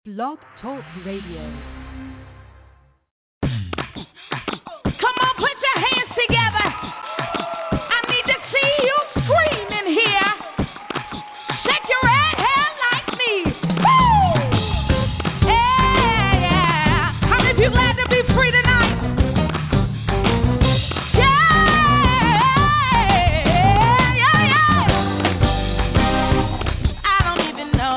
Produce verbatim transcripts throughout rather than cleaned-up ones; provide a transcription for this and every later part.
Blog Talk Radio. Come on, put your hands together. I need to see you screaming here. Shake your red hair like me. Woo! Yeah, yeah. How many people glad to be free tonight? Yeah, yeah, yeah. I don't even know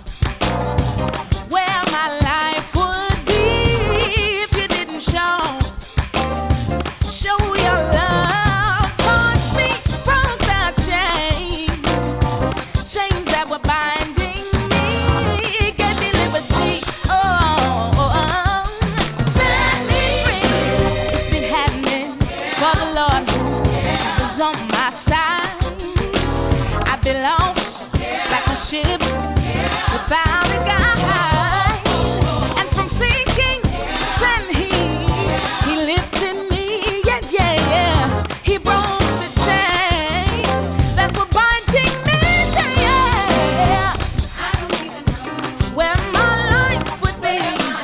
where my life would be if you didn't show. Show your love, touch me from the chains, chains that were binding me, gave me liberty. Oh, oh, oh. Set me free. It's been happening for the Lord who is on my side. I've been lost like a ship without a guide, and from sinking, then he he lifted me. Yeah, yeah, yeah. He broke the chains that were binding me. Yeah, yeah. I don't even know where my life would be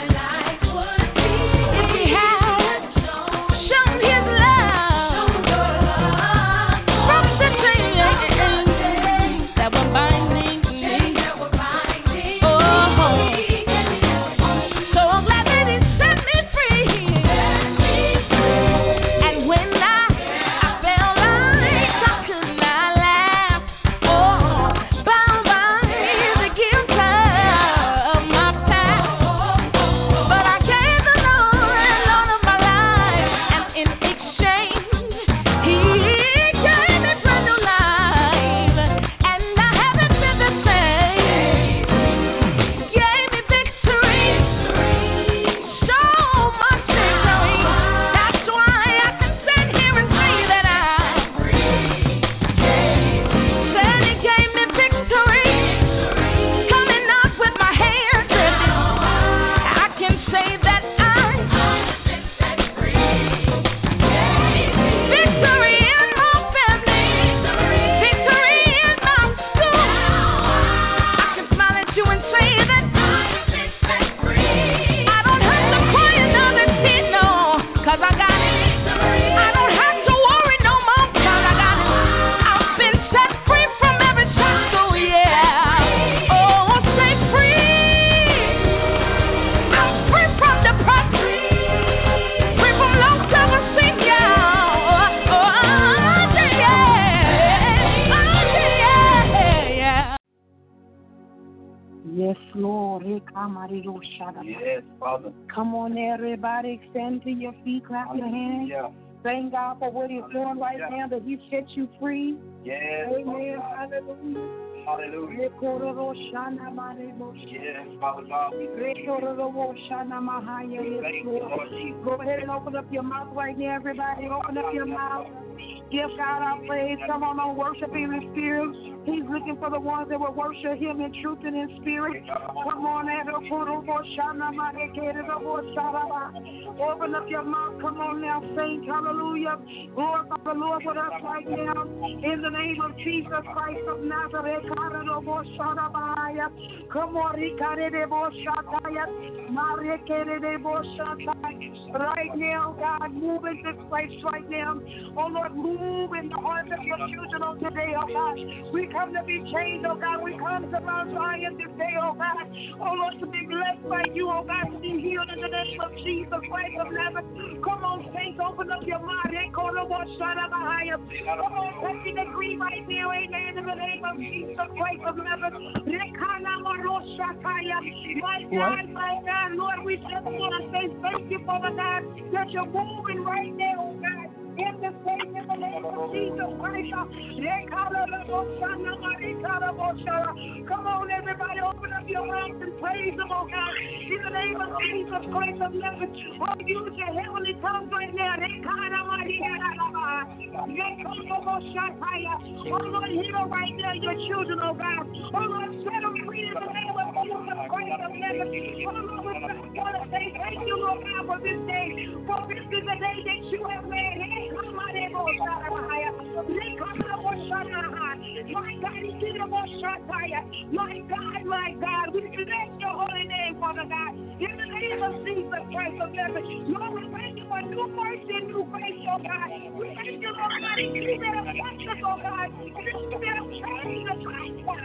if he had shown his love from the chains that were binding me. Oh, so glad that he set me free. And when I, I felt like I could not laugh, oh, bound by the guilt of my past, but I gave the Lord Lord of my life, and in exchange, He gave me brand new life, and I haven't been the same. Gave me victory, so much victory. That's why I can stand here and say that I'm free. Said He gave me victory, coming up with my hands lifted. I can say that I've been set free. Victory in my family, victory in my soul. I can smile at you and say that I've been set free. I don't have to cry another tear, no, 'cause I got it. I don't have to worry no more, 'cause I got it. I've been set free from every shackle, yeah. Oh, set free. I'm free from depression, free from low self-esteem, yeah. Oh, yeah. Oh, yeah, yeah. Yes, Lord. Ekamariro shadaba. Yes, Father. Come on, everybody. Stand to your feet, clap your hands. Hallelujah. Thank God for what He's doing right Hallelujah. now, that He set you free. Yes, Amen. Father. Hallelujah. Hallelujah. Rekororo shanamarebo. Yes, Father God, we thank you. Rekororo shanamahaya. We Yes, thank you, Lord. Lord Jesus. Go ahead and open up your mouth right now, everybody. Open up your mouth. Give God our praise. Come on, on worship Him in spirit. He's looking for the ones that will worship Him in truth and in spirit. Come on, open up your mouth. Come on now, saints. Hallelujah. Glorify the Lord with us right now. In the name of Jesus Christ of Nazareth. Come on, right now, God, move in this place right now. Oh Lord, move in the hearts of your children on today, oh God. We come to be changed, oh God. We come to Mount Zion this day, oh God. Oh Lord, to be blessed by you, oh God, to be healed in the name of Jesus Christ of Nazareth. Come on, saints, open up your mind. Come on, touch and agree right now, amen, in the name of Jesus Christ of Nazareth. My God, my God, Lord, we just want to say thank you for the God that you're moving right now, oh God. In this place, in the name of Jesus Christ. Come on, everybody, open up your mouths and praise Him, oh God. In the name of Jesus Christ of Nazareth. Oh, use your heavenly tongues right now. Oh, Lord, heal right now your children, oh God. Oh, Lord, set them free in the name of Jesus Christ of Nazareth. Oh, Lord, we just want to say thank you, Lord God, for this day. For this is the day that you have made. My God, my God, my God, we bless your holy name, Father God. In the name of Jesus Christ of Nazareth, Lord, we thank you for new mercy and new grace, oh God. We thank you, Lord God, that you that have touched us, oh God, and that you that have changed the life, God.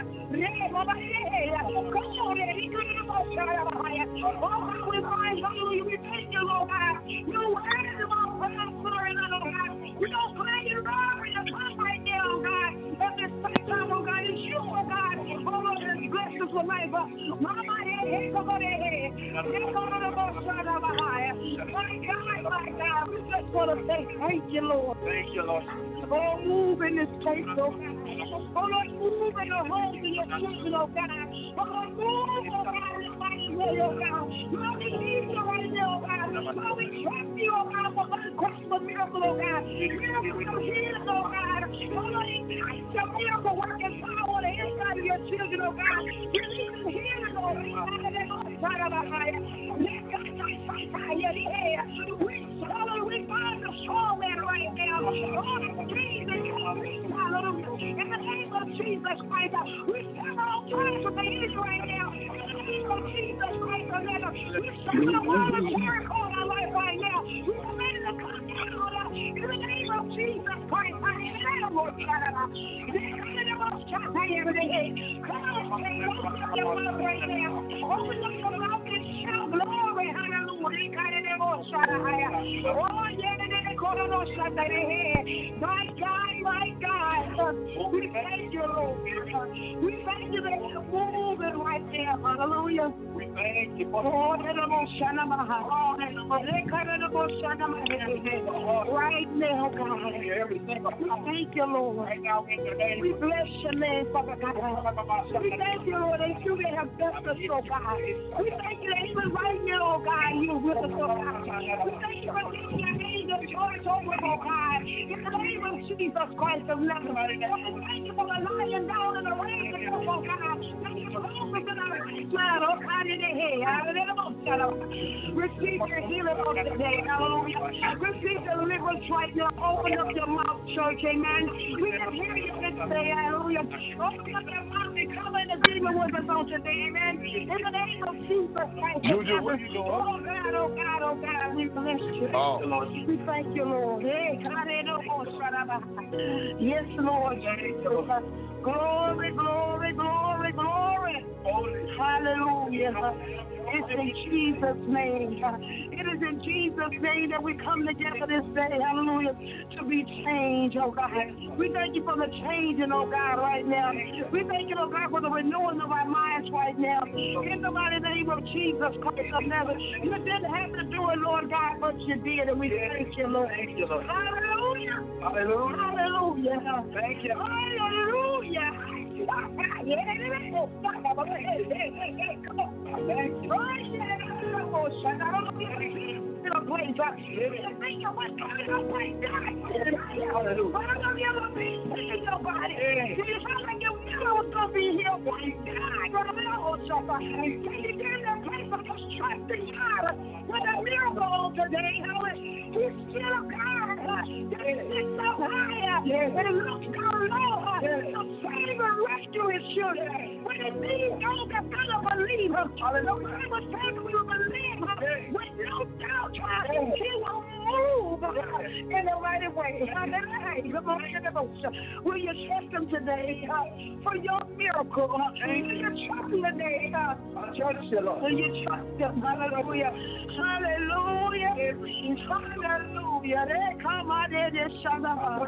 Oh God, we find, hallelujah, we thank you, Lord God. Your word is about prayer, glory, Lord God. We don't play your robbery to come right now, oh God. At this time, oh God, it's you, oh God. Oh Lord, this bless us with life. Mama, hey, hey, come on, hey, hey. Hey, come on, oh, son of a high. My God, my God, we just want to say thank you, Lord. Thank you, Lord. Oh, move in this place, oh God. Oh Lord, move in the homes of your children, oh God. Oh Lord, move, oh God, in the mighty way, oh God. Lord, we need you right now, oh God. Lord, we trust you, oh God, for unquestionable miracle, oh God. Miracle of healing, oh God. Oh Lord, ignite your miracle working power on the inside of your children, oh God. Release the healing, oh God. We swallow, we bind the strong man right now. Oh, Jesus, hallelujah. In the name of Jesus Christ, we stand on time for the enemy right now. In the name of Jesus Christ, we stand on the wall of Jericho in our life right now. We command it to come down in the name of Jesus Christ. I am Lord God. Come on, say, open up your mouth right now. Open up your mouth and shout glory. Hallelujah. Oh, yeah, my God, my God. We thank you, Lord. We thank you that you're moving right there. Hallelujah. We thank you for Oh, right now, God. everything. We thank you, Lord. Right now, in the name We bless your name, Father God. We thank you, Lord, that you may have blessed us, oh God. We thank you that even right now, oh God, you're with us, oh God. We thank you for giving your angel charge over, oh God. In the name of Jesus Christ of Nazareth. We thank you for the lying down and the raising up, oh God. Thank you for opening our right mind, oh God, in the head. Receive your healing on today, hallelujah. Receive deliverance right now. Open up your mouth, church, amen. We can hear you this day, hallelujah. Open up your mouth and come in the demon with us on today, amen. In the name of Jesus Christ. Juju, what are you doing? Oh God, oh God, oh God, we bless you. Oh. We thank you, Lord. Hey, God, ain't no more shut up. Yes, Lord. Glory, glory, glory, glory. Hallelujah. It's in Jesus' name. It is in Jesus' name that we come together this day, hallelujah, to be changed, oh God. We thank you for the changing, oh God, right now. We thank you, oh God, for the renewing of our minds right now. In the mighty name of Jesus Christ of Nazareth. You didn't have to do it, Lord God, but you did, and we thank you, Lord. Thank you, Lord. Hallelujah. Hallelujah. Hallelujah. Thank you. Hallelujah. He's still God. He's so high. And it looks down low. The favor rescue his children. When it means those that gonna believe him. The Bible says we will believe him with no doubt. He will move in the right way. Will you trust him today for your miracle? Will you trust him today? Will you trust him? Hallelujah. Hallelujah. Hallelujah. They come out there, they shut up.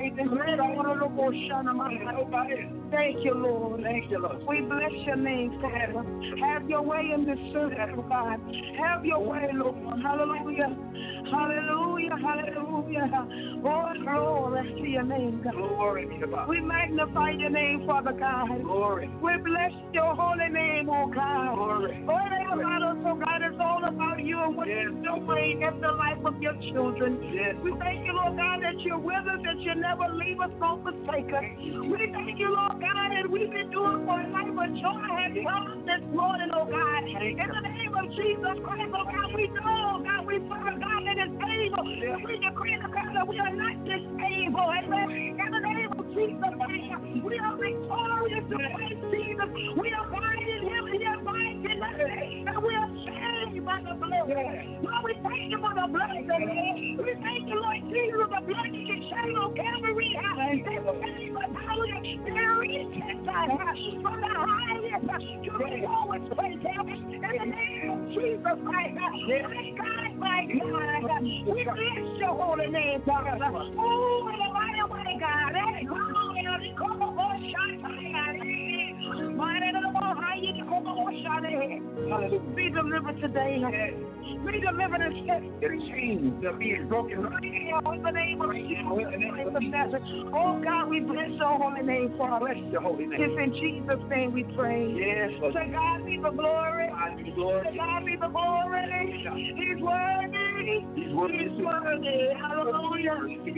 Thank you, Lord. Thank you, Lord. We bless your name, Father. Have your way in this service, oh God. Have your way, Lord. Hallelujah. Hallelujah. Hallelujah. Oh, glory to your name, God. Glory be to God. We magnify your name, Father God. Glory. We bless your holy name, oh God. Glory. Oh, about us, oh God, it's all about you and what Yes. you're doing in the life of your children. Yes. We thank you, Lord God, that you're with us, that you never leave us nor forsake us. We thank you, Lord God, that we've been doing for a life of joy has come this morning, oh God. In the name of Jesus Christ, oh God, we know, oh God, we serve a God that is able. We decree and declare that we are not disabled. Amen. In the name of Jesus Christ, we are victorious in Christ Jesus. We abide in him, he abides in us. And we are by the blood. Lord, we thank you for the blood today. We thank you, Lord Jesus, the blood that you shed on Calvary. Hallelujah. There is from the highest to the lowest place. In the name of Jesus Christ. My God, my God. We bless your holy name, God. Oh, what a mighty, mighty God. Hey, come on, Ellie. Come on, oh, shine, mighty little boy, how you come on, shine. Hallelujah. Be delivered today. Be delivered and set free. The being broken right now in the name of Jesus. Oh, God, we bless your holy name, Father. Bless your holy name. It's in Jesus' name we pray. Yes. To God be the glory. God be the glory. To God be the glory. He's worthy. He's worthy. He's worthy. Hallelujah.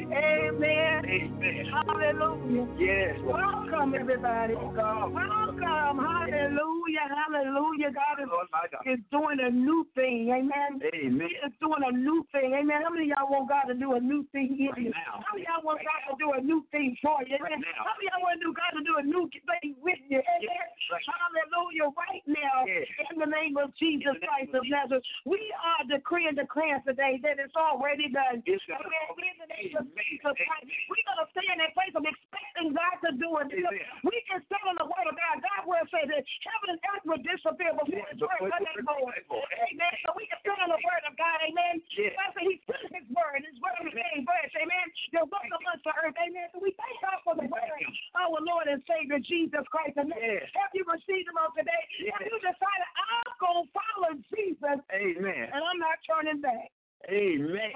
Amen. Amen. Hallelujah. Yes. Welcome, everybody. Welcome. Welcome. Hallelujah. Hallelujah. God is, Lord, my God. is doing a new thing. Amen. Amen. He is doing a new thing. Amen. How many of y'all want God to do a new thing in you? Right now. How many of y'all want God to do a new thing for you? Amen. Right now. How many of y'all want to do God to do a new thing with you? Amen. Yes. Right. Hallelujah. Right now. Yes. In the name of Jesus name Christ of of Nazareth. We are decreeing and declaring today that it's already done. It's done. Amen. In the name of Amen. Jesus Christ. Amen. We're going to stay in that place of expecting God to do it. Amen. We can stand on the word of God. God will say that heaven and earth will disappear before Yes, his word before come his and word go. come. Amen. So we can stand on the word of God. Amen. Yes. God said he put his word. His word is made flesh. Amen. There's one amongst the earth. Amen. So we thank God for the word of our Lord and Savior Jesus Christ. Amen. Yes. Have you received him on today? Yes. Have you decided I'm going to follow Jesus Amen. and I'm not turning back? Amen.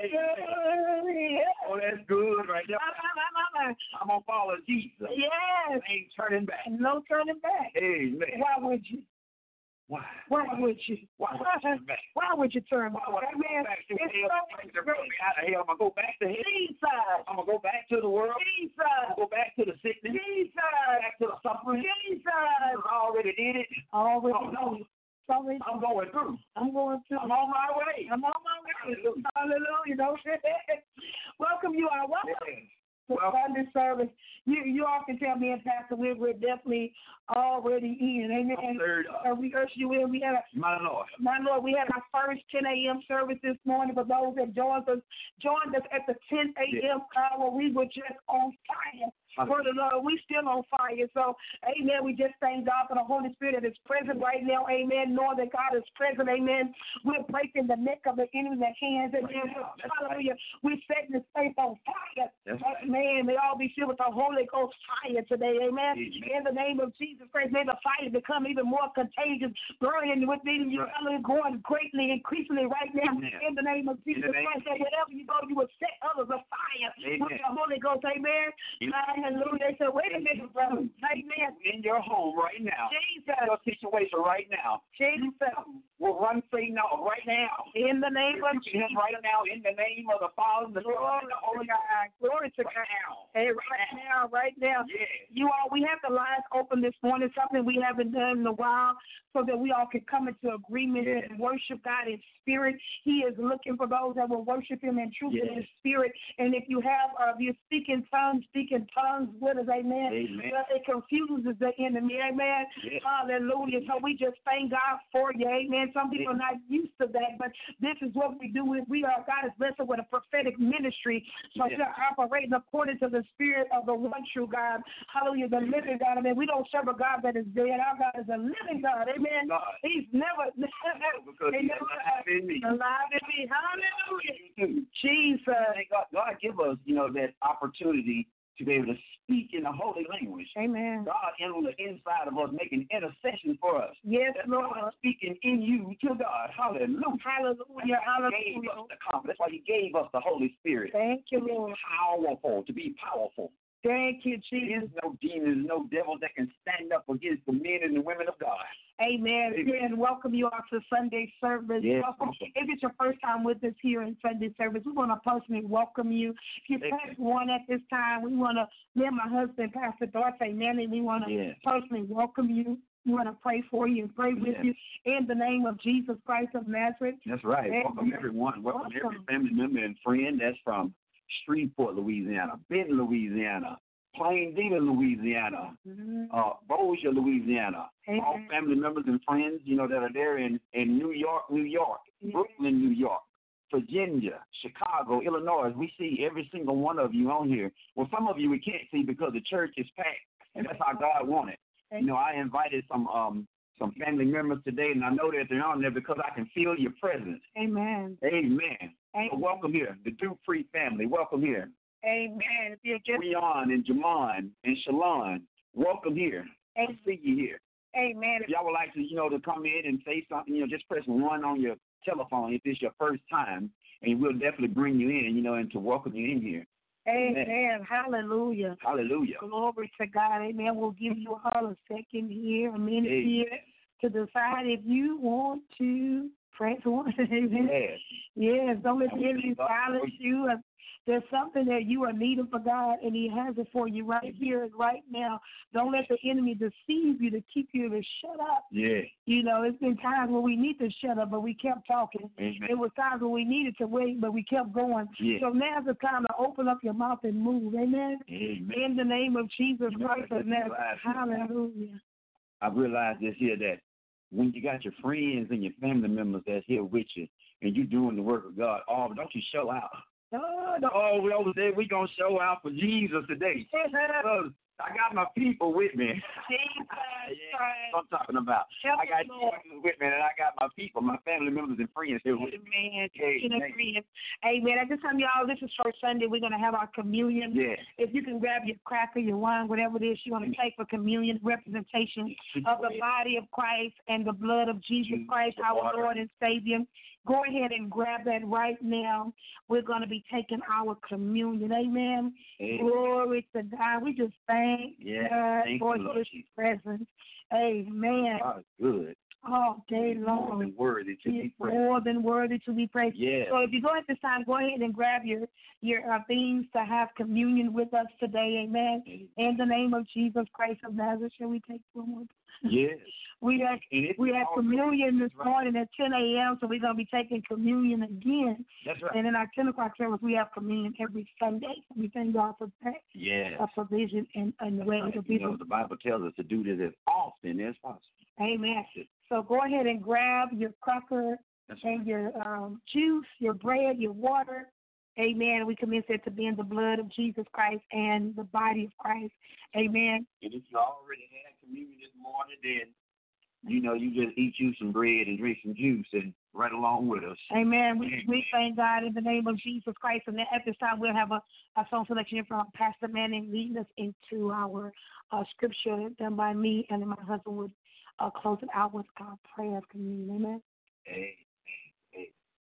Hallelujah. Oh, that's good right there. I'm going to follow Jesus. Yes. I ain't turning back. No turning back. Amen. Why would you? Why? Why would you? Why would I turn back? Why would you turn back? Why would I go Amen. back to It's hell? so They're putting me out of hell. I'm going to go back to hell. Jesus. I'm going to go back to the world. Jesus. I'm going to go back to the sickness. Jesus. Back to the suffering. Jesus. I already did it. Already. Oh, no. Sorry. I'm going through. I'm going to. I'm on my way. I'm on my way. Hallelujah. Hallelujah. Don't welcome you all. Welcome. Yes. To Well, Sunday service. You you all can tell me and Pastor we're, we're definitely already in. Amen. I'm third up. Uh, we urge you in. We had a My Lord. My Lord, we had our first ten a.m. service this morning. For those that joined us, joined us at the ten a.m. hour, we were just on fire. For the Lord, we still on fire. So, amen, we just thank God for the Holy Spirit that is present right now. Amen, knowing that God is present. Amen. We're breaking the neck of the enemy, the hands. Amen. Hallelujah. We're setting this place on fire. Amen. May all be filled with the Holy Ghost fire today. Amen. In the name of Jesus Christ, may the fire become even more contagious, burning within you, going greatly, increasingly right now. In the name of Jesus Christ, that wherever you go, you will set others afire with the Holy Ghost. Amen. Hallelujah. They said, wait a minute, brother. Amen. In your home right now. Jesus. Your situation right now. Jesus. We'll run Satan out right now. In the name of Jesus. Right now, in the name of the Father, the Son, and the Holy God. Glory to right God. Now. Hey, right now, right now. Yes. You all, we have the lines open this morning, something we haven't done in a while, so that we all can come into agreement yes. and worship God in spirit. He is looking for those that will worship him in truth yes. and in spirit. And if you have, uh, if you're speaking tongues, speaking tongues with us, amen. Amen. Well, it confuses the enemy, amen. Yes. Hallelujah. So we just thank God for you, amen. Some people yes. are not used to that, but this is what we do. We are, God is blessed with a prophetic ministry. So yes. we are operating according to the spirit of the one true God. Hallelujah, the living God. Amen. We don't serve a God that is dead. Our God is a living God. Amen. God. He's never, because he he's never alive in me. Alive in me. Hallelujah. You Jesus. Thank God. God give us, you know, that opportunity to be able to speak in the holy language. Amen. God in on the inside of us, making intercession for us. Yes, That's Lord. God speaking in you to God. Hallelujah. Hallelujah. Hallelujah. He gave us the confidence. That's why he gave us the Holy Spirit. Thank you, Lord. Powerful, to be powerful. Thank you, Jesus. There's no demons, no devils that can stand up against the men and the women of God. Amen. Again, welcome you all to Sunday service. Yes. Welcome. If it's your first time with us here in Sunday service, we want to personally welcome you. If you're past one at this time, we want to, me and my husband, Pastor Dorothy Manning, we want to yes. personally welcome you. We want to pray for you and pray with yes. you in the name of Jesus Christ of Nazareth. That's right. Amen. Welcome everyone. Welcome, welcome every family member and friend that's from Shreveport, Louisiana, Benton, Louisiana, Plainville, Louisiana, Mm-hmm. uh, Bossier, Louisiana, Amen. all family members and friends, you know, that are there in, in New York, New York, Yeah. Brooklyn, New York, Virginia, Chicago, Illinois. We see every single one of you on here. Well, some of you we can't see because the church is packed, and that's how God wanted. You know, I invited some um some family members today, and I know that they're on there because I can feel your presence. Amen. Amen. Amen. So welcome here, the Dupree family. Welcome here. Amen. If you're just Breon and Jamon and Shalon, welcome here. I see you here. Amen. If y'all would like to, you know, to come in and say something, you know, just press one on your telephone if it's your first time, and we'll definitely bring you in, you know, and to welcome you in here. Amen. Amen. Hallelujah. Hallelujah. Glory to God. Amen. We'll give you all a second here, a minute Amen. here to decide if you want to press one. Amen. Yes. Yes. Don't let the Hallelujah. enemy silence you. If there's something that you are needing for God, and He has it for you right here and right now. Don't let the enemy deceive you to keep you to shut up. Yeah. You know, it's been times where we need to shut up, but we kept talking. Amen. It was times when we needed to wait, but we kept going. Yeah. So now's the time to open up your mouth and move. Amen. Amen. In the name of Jesus You know, Christ I of just Nazareth. realized- Hallelujah. I realized this here that when you got your friends and your family members that's here with you, and you doing the work of God, oh, don't you show out. Oh, no. Oh, we over there, we going to show out for Jesus today. So, I got my people with me. Jesus Yeah, Christ. that's what I'm talking about. Help I got us, Lord. Jesus with me, and I got my people, my family members and friends here with me. Amen. Amen. Amen. Amen. At this time, y'all, this is First Sunday. We're going to have our communion. Yeah. If you can grab your cracker, your wine, whatever it is you're going to take for communion, representation of the body of Christ and the blood of Jesus Christ, our Lord and Savior. Go ahead and grab that right now. We're going to be taking our communion. Amen. Amen. Glory to God. We just thank Yeah, God thank for you, Lord His Jesus. presence. Amen. God is good. All day More long. than worthy to He be is praised. more than worthy to be praised. Yeah. So if you go at this time, go ahead and grab your your uh, things to have communion with us today. Amen. In the name of Jesus Christ of Nazareth, shall we take one more? Yes. We had And it's we had all- communion this right. morning at ten a.m., so we're going to be taking communion again. That's right. And in our ten o'clock service, we have communion every Sunday. We thank God for that, Yes. a provision and, and the way to You be. know, the Bible tells us to do this as often as possible. Amen. So go ahead and grab your cracker That's right. and your um, juice, your bread, your water. Amen. We commence it to be in the blood of Jesus Christ and the body of Christ. Amen. And if you already had communion this morning, then, you know, you just eat you some bread and drink some juice and right along with us. Amen. We, Amen. we thank God in the name of Jesus Christ. And at this time, we'll have a, a song selection from Pastor Manning leading us into our uh, scripture done by me, and then my husband would uh, close it out with our prayer of communion. Amen. Amen. Amen.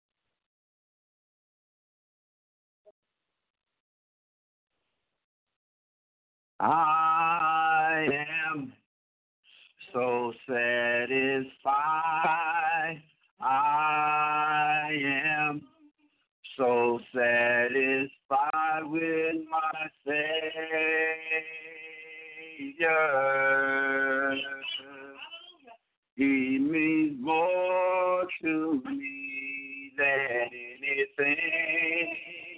I am so satisfied. I am so satisfied with my Savior. He means more to me than anything,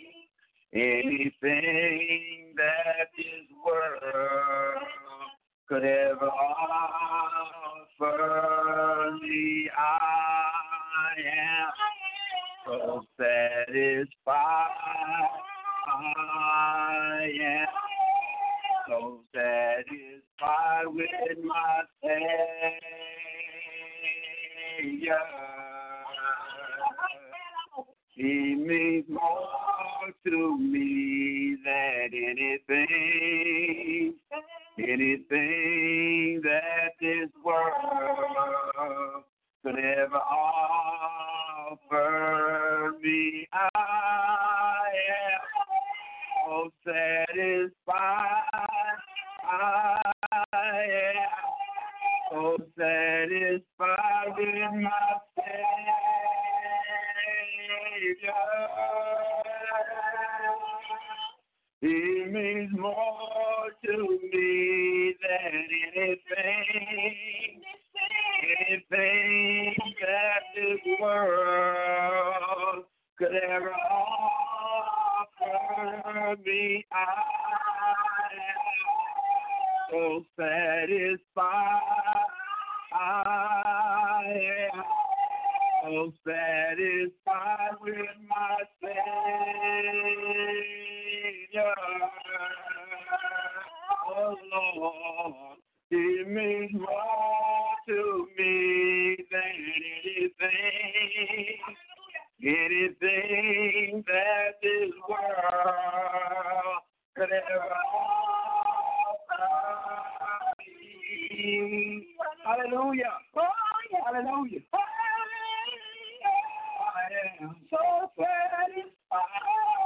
anything that this world could ever offer me. I am so satisfied. I am so satisfied with my Savior. He means more to me than anything, anything that this world could ever offer me. I am so satisfied. I am so satisfied with my Savior. He means more to me than anything, anything that this world could ever offer me. I am so satisfied. I am so satisfied with my Savior. Oh Lord, it means more to me than anything, anything that this world could ever offer me. Hallelujah. Hallelujah. I am so satisfied.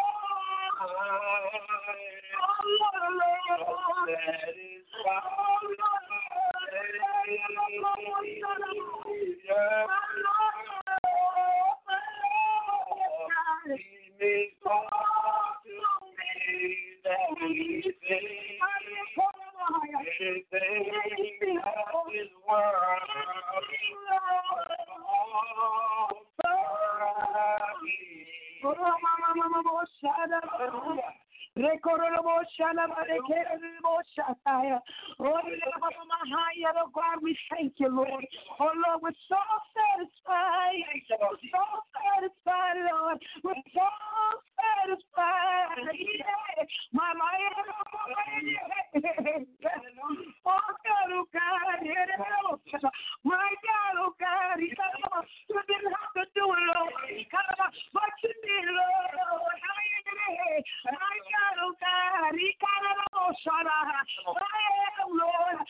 Oh God, we thank you, Lord. Oh Lord, we're so satisfied. We're so satisfied, Lord. We're so satisfied. Yeah. My my oh God, oh God, my God, oh God, you didn't have to do it, Lord. But you did, Lord. My God, oh God, he got it all shut up. I am, Lord.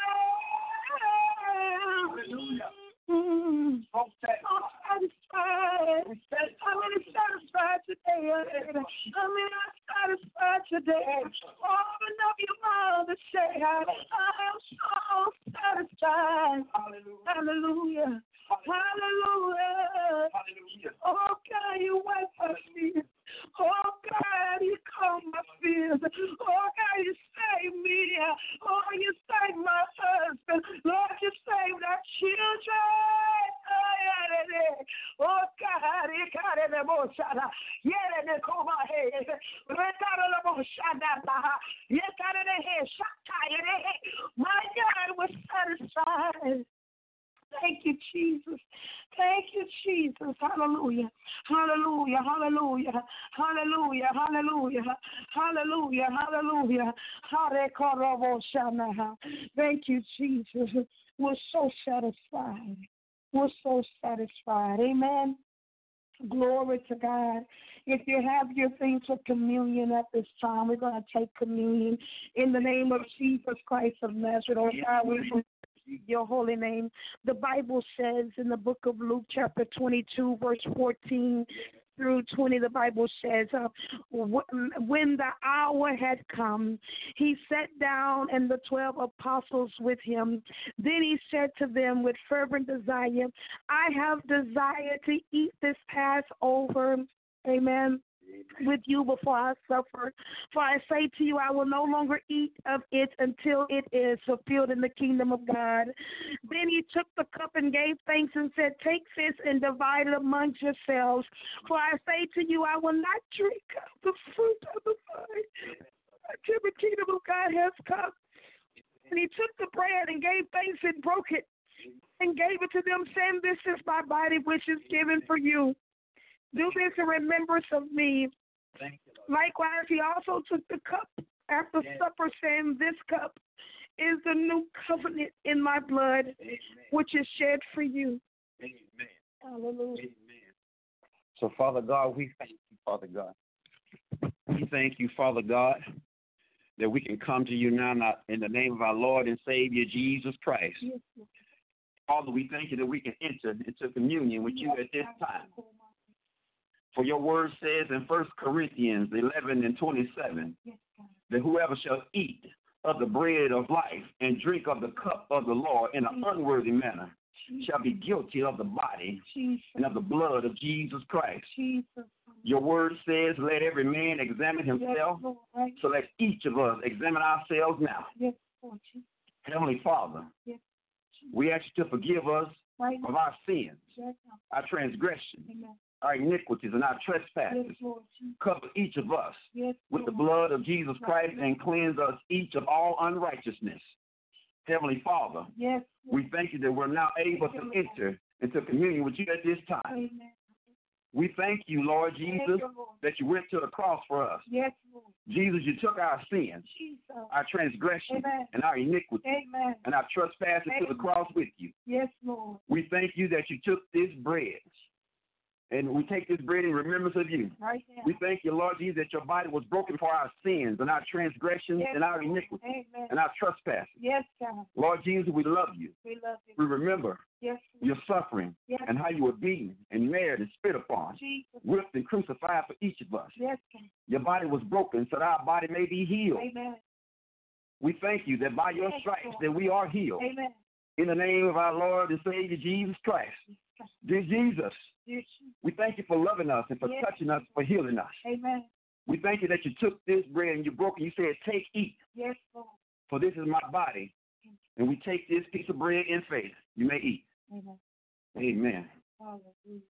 Hallelujah. Mm. So satisfied. I'm really satisfied today. I'm really satisfied today. Open up your mouth and say, I am so satisfied. Hallelujah. Hallelujah. Hallelujah. Oh God, you wipe my tears. Oh God, you calm my fears. Oh God, you save me. Oh, you save my husband. Lord, you save our children. Oh God, you got it. Yeah, they call my head. My God was satisfied. Thank you, Jesus. Thank you, Jesus. Hallelujah. Hallelujah. Hallelujah. Hallelujah. Hallelujah. Hallelujah. Hallelujah. Thank you, Jesus. We're so satisfied. We're so satisfied. Amen. Glory to God. If you have your things for communion at this time, we're going to take communion in the name of Jesus Christ of Nazareth. Oh God, we your holy name. The Bible says in the book of Luke chapter twenty-two verse fourteen through twenty, the Bible says, uh, when the hour had come, he sat down and the twelve apostles with him. Then he said to them with fervent desire, I have desired to eat this Passover, amen, with you before I suffer. For I say to you, I will no longer eat of it until it is fulfilled in the kingdom of God. Then he took the cup and gave thanks and said, take this and divide it amongst yourselves. For I say to you, I will not drink of the fruit of the vine until the kingdom of God has come. And he took the bread and gave thanks and broke it and gave it to them, saying, this is my body which is given for you. Do this in remembrance of me. Thank you, Lord. Likewise, he also took the cup after yes. supper, saying, this cup is the new covenant in my blood, Amen. Which is shed for you. Amen. Hallelujah. Amen. So, Father God, we thank you, Father God. We thank you, Father God, that we can come to you now in the name of our Lord and Savior, Jesus Christ. Yes. Father, we thank you that we can enter into communion with you at this time. For your word says in First Corinthians eleven and twenty-seven, yes, that whoever shall eat of the bread of life and drink of the cup of the Lord in an unworthy manner Jesus. Shall be guilty of the body Jesus. And of the blood of Jesus Christ. Jesus. Your word says, let every man examine himself. Yes, so let each of us examine ourselves now. Yes, Heavenly Father, yes. we ask you to forgive us right of our sins, yes, our transgressions, amen. our iniquities, and our trespasses. Yes, Lord. Cover each of us Yes, with the Lord. blood of Jesus Christ and cleanse us each of all unrighteousness. Heavenly Father, Yes, we thank you that we're now able to enter into communion with you at this time. amen. We thank you, Lord Thank Jesus, you, Lord. that you went to the cross for us. Yes, Lord. Jesus, you took our sins, Jesus. our transgressions, Amen. and our iniquities, Amen. and our trespasses to the Amen. cross with you. Yes, Lord. We thank you that you took this bread, and we take this bread in remembrance of you. Right now. We thank you, Lord Jesus, that your body was broken for our sins and our transgressions Yes, and our Lord. iniquities Amen. and our trespasses. Yes, God. Lord Jesus, we love you. We love you. We remember Yes, Lord. your suffering Yes, and how you were beaten and married and spit upon, Jesus. whipped and crucified for each of us. Yes, God. Your body was broken so that our body may be healed. Amen. We thank you that by your Yes, stripes Lord. that we are healed. Amen. In the name of our Lord and Savior Jesus Christ. Dear Jesus, Dear Jesus. we thank you for loving us and for Yes. touching us, for healing us. Amen. We thank you that you took this bread and you broke it. You said, take, eat, Yes, Lord. for this is my body. And we take this piece of bread in faith. You may eat. Amen. Amen. Hallelujah.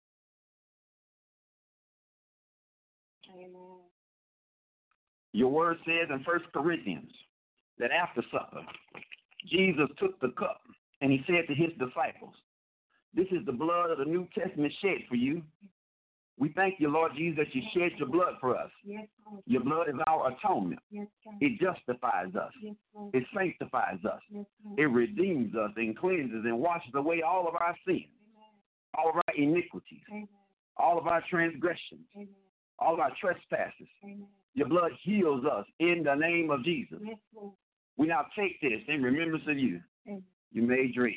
Amen. Your word says in First Corinthians that after supper, Jesus took the cup and he said to his disciples, this is the blood of the New Testament shed for you. We thank you, Lord Jesus, that you shed your blood for us. Yes, Lord. Your blood is our atonement. Yes, God. It justifies us. Yes, Lord. It sanctifies us. Yes, Lord. It redeems us and cleanses and washes away all of our sins, all of our iniquities, Amen. all of our transgressions, Amen. all of our trespasses. Amen. Your blood heals us in the name of Jesus. Yes, Lord. We now take this in remembrance of you. Amen. You may drink.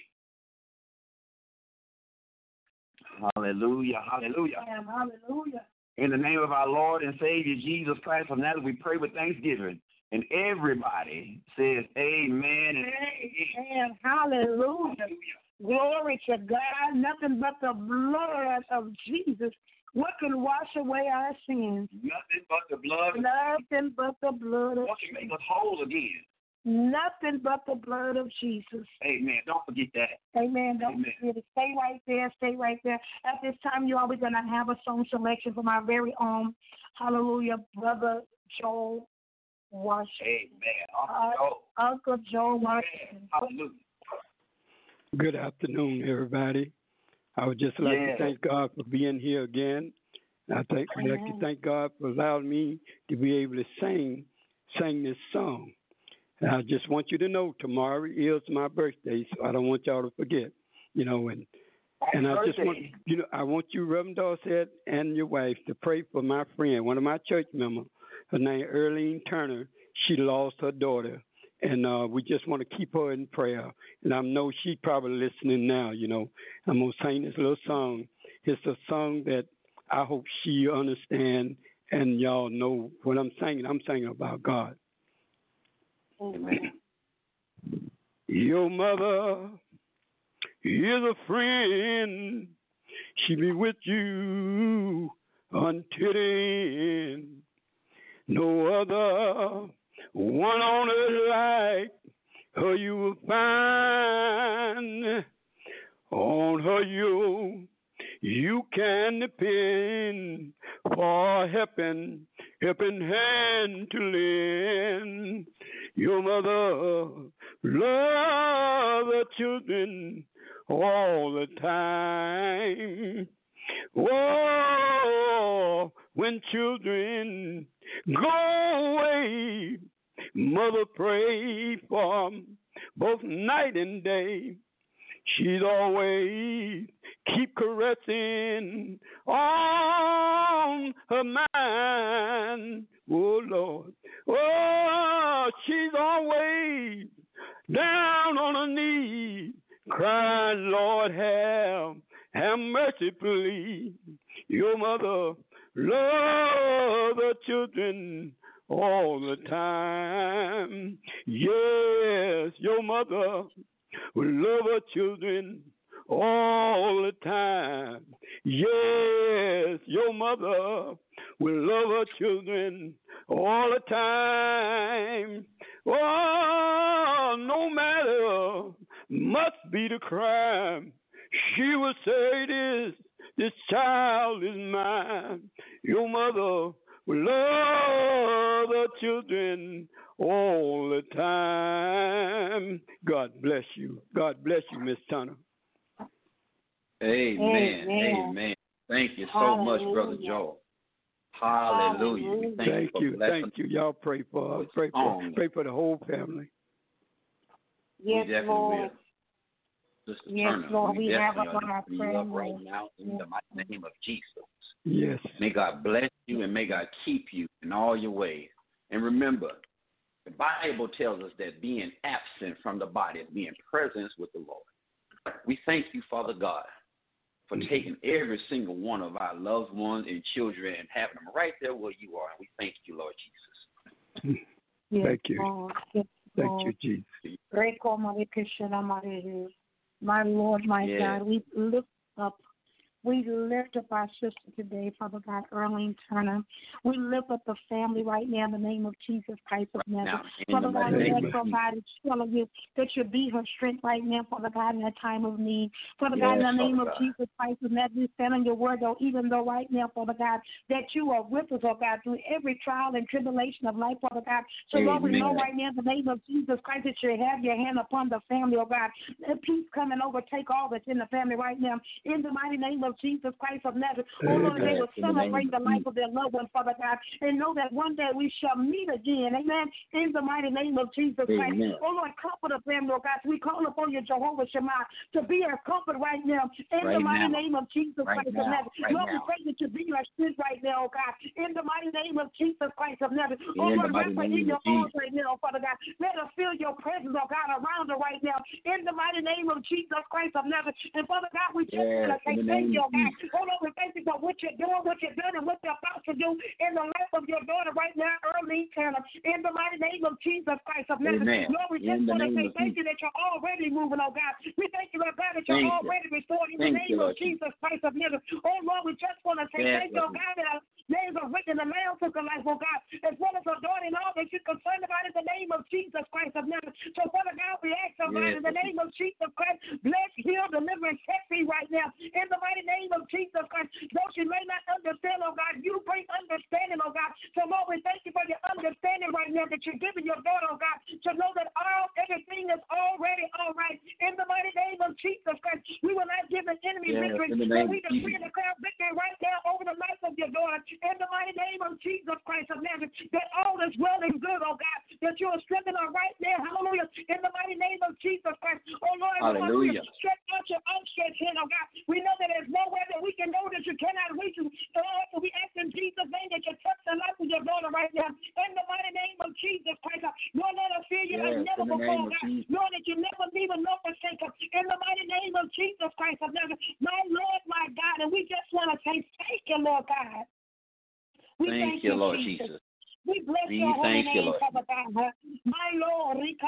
Hallelujah, hallelujah. Amen. Hallelujah. In the name of our Lord and Savior Jesus Christ of Nazareth, we pray with thanksgiving. And everybody says amen and Amen. Hallelujah. Glory to God. Nothing but the blood of Jesus. What can wash away our sins? nothing but the blood. Nothing but the blood of What can make us whole again? Nothing but the blood of Jesus. Amen. Don't forget that. Amen. Don't Amen. forget it. Stay right there. Stay right there. At this time, you all, we're going to have a song selection from our very own, hallelujah, Brother Joel Washington. Amen. Uh, Uncle Uncle Joel Joel. Washington. Hallelujah. Good afternoon, everybody. I would just like Yes. to thank God for being here again. I think I'd like to Amen. thank God for allowing me to be able to sing sing this song. And I just want you to know tomorrow is my birthday, so I don't want y'all to forget. You know, and and I just want you know I want you, Reverend Dorset, and your wife to pray for my friend, one of my church members. Her name Earlene Turner. She lost her daughter. And uh, we just want to keep her in prayer. And I know she's probably listening now, you know. I'm going to sing this little song. It's a song that I hope she understand and y'all know what I'm singing. I'm singing about God. Amen. Your mother is a friend. She be with you until the end. No other one on earth like her you will find. On her you you can depend for helping, helping hand to lend. Your mother love the children all the time. Oh, when children go away, mother pray for 'em both night and day. She's always keep caressing on her mind. Oh, Lord. Oh, she's always down on her knees, crying, Lord, have, have mercy, please. Your mother love the children all the time. Yes, your mother will love her children all the time. Yes, your mother will love her children all the time. Oh, no matter must be the crime, She will say this, this child is mine. Your mother will love the children all the time. God bless you. God bless you, Miss Turner. Amen. Amen. Amen. Thank you so Hallelujah. much, Brother Joel. Hallelujah. Hallelujah. Thank, thank you. Thank you. Y'all pray for us. Pray for, pray for the whole family. Yes, we Lord. Will. Sister yes, Turner, Lord. We, we have definitely a are you up right now in yes. the mighty name of Jesus. Yes. May God bless you and may God keep you in all your ways. And remember, the Bible tells us that being absent from the body is being present with the Lord. We thank you, Father God, for taking every single one of our loved ones and children and having them right there where you are. And we thank you, Lord Jesus. Yes, thank you. Lord. Yes, thank Lord. you, Jesus. My Lord, my yes. God, we lift up We lift up our sister today, Father God, Earlene Turner. We lift up the family right now in the name of Jesus Christ of Nazareth. Father God, we ask, oh God, it's telling you that you be her strength right now, Father God, in that time of need. Father yes, God, in the name of God. Jesus Christ of Nazareth, we stand on your word, though, even though right now, Father God, that you are with us, oh God, through every trial and tribulation of life, Father God. So, Amen. Lord, we know right now in the name of Jesus Christ that you have your hand upon the family, oh God. Let peace come and overtake all that's in the family right now. In the mighty name of Jesus Christ of Nazareth. Oh Lord, they will celebrate the life of their loved one, Father God, and know that one day we shall meet again. Amen. In the mighty name of Jesus Christ. Amen. Oh Lord, comfort the family, oh God. We call upon you, Jehovah Shammah, to be our comfort right now. In right the mighty now. name of Jesus right Christ now. of Nazareth. Right Lord, now. we pray that you be our strength right now, oh God. In the mighty name of Jesus Christ of Nazareth. Oh Lord, wrap her in your arms right now, Father God. Let us feel your presence, oh God, around her right now. In the mighty name of Jesus Christ of Nazareth. And Father God, we just yes, want to say thank you, oh God. Oh Lord, we thank you for what you're doing, what you're doing, and what you're about to do in the life of your daughter right now, Earlene Turner. In the mighty name of Jesus Christ of Nazareth. Lord, we just want to say thank you that you're already moving, oh God. We thank you, Lord God, that you're thank already you. restored in thank the name you, of Jesus Christ of Nazareth. Oh Lord, we just want to say yes, thank you, oh God, that our names are written in the Lamb Book of Life, oh God, as well as our daughter and all that you're concerned about in the name of Jesus Christ of Nazareth. So, Father God, we ask, oh God, yes, in the name of Jesus Christ, bless, heal, deliver, and set free right now. In the mighty name of Jesus Christ. Though she may not understand, oh God, you bring understanding, oh God. So, Lord, we thank you for your understanding right now that you're giving your daughter, oh God, to know that all everything is already all right. In the mighty name of Jesus Christ, we will not give an enemy yes, victory, but we decree and declare victory right now over the life of your daughter. In the mighty name of Jesus Christ of Nazareth, that all is well and good, oh God, that you are strengthening her right now. Hallelujah. In the mighty name of Jesus Christ, oh Lord, hallelujah. Stretch out your outstretched hand, oh God. We know that there's nowhere that we can go that you cannot reach. So, Lord, so we ask in Jesus' name that you touch the life of your daughter right now. In the mighty name of Jesus Christ, Lord, let us fear you yes, like never before, God. Lord, that you never leave us nor forsake us. In the mighty name of Jesus Christ of Nazareth, my Lord, my God, and we just want to say thank you, Lord God. We thank, thank you, Lord Jesus. Jesus. We bless we your holy name, Father God. My Lord, we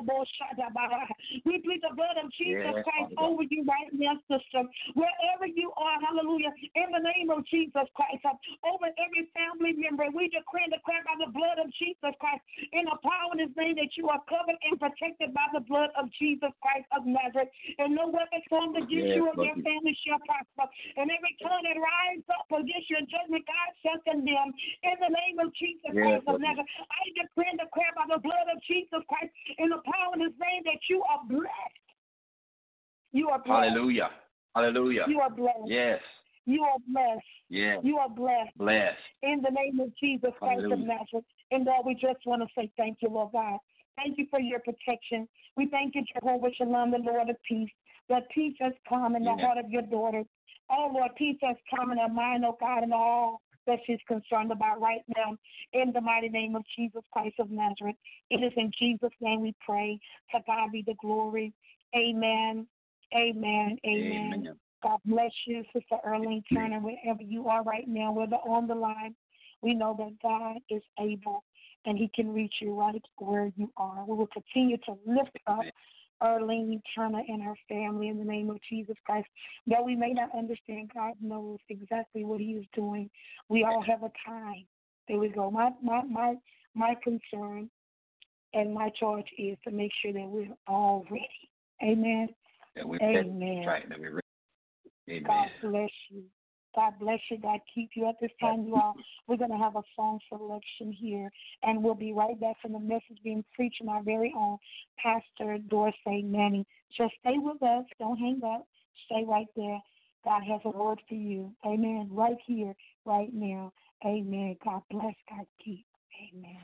plead the blood of Jesus yes, Christ over you right now, sister. Wherever you are, hallelujah, in the name of Jesus Christ, over every family member, we decree and declare by the blood of Jesus Christ, in the power in his name, that you are covered and protected by the blood of Jesus Christ of Nazareth. And no weapon formed against yes, you or your family shall prosper. And every tongue that rises up against your judgment, God shall condemn. In the name of Jesus Christ. Yes, of Nazareth. I decree and declare by the blood of Jesus Christ in the power in his name that you are blessed. You are blessed. Hallelujah. Hallelujah. You are blessed. Yes. You are blessed. Yes. You are blessed. Blessed. In the name of Jesus Christ Hallelujah. of Nazareth. And Lord, we just want to say thank you, Lord God. Thank you for your protection. We thank you, Jehovah Shalom, the Lord of peace. That peace has come in the yes. heart of your daughter. Oh, Lord, peace has come in her mind, oh God, and all that she's concerned about right now. In the mighty name of Jesus Christ of Nazareth. It is in Jesus' name we pray. To God be the glory. Amen. Amen. Amen. Amen. God bless you, Sister Earlene Turner, wherever you are right now, whether on the line. We know that God is able and he can reach you right where you are. We will continue to lift up Earlene Turner and her family in the name of Jesus Christ. Though we may not understand, God knows exactly what he is doing. We all have a time. There we go. My my my my concern and my charge is to make sure that we're all ready. Amen. That we're Amen. Right. That we're ready. Amen. God bless you. God bless you. God keep you. At this time, you all, we're going to have a song selection here, and we'll be right back from the message being preached from our very own Pastor Dorsey Manning. Just stay with us. Don't hang up. Stay right there. God has a word for you. Amen. Right here, right now. Amen. God bless. God keep. Amen.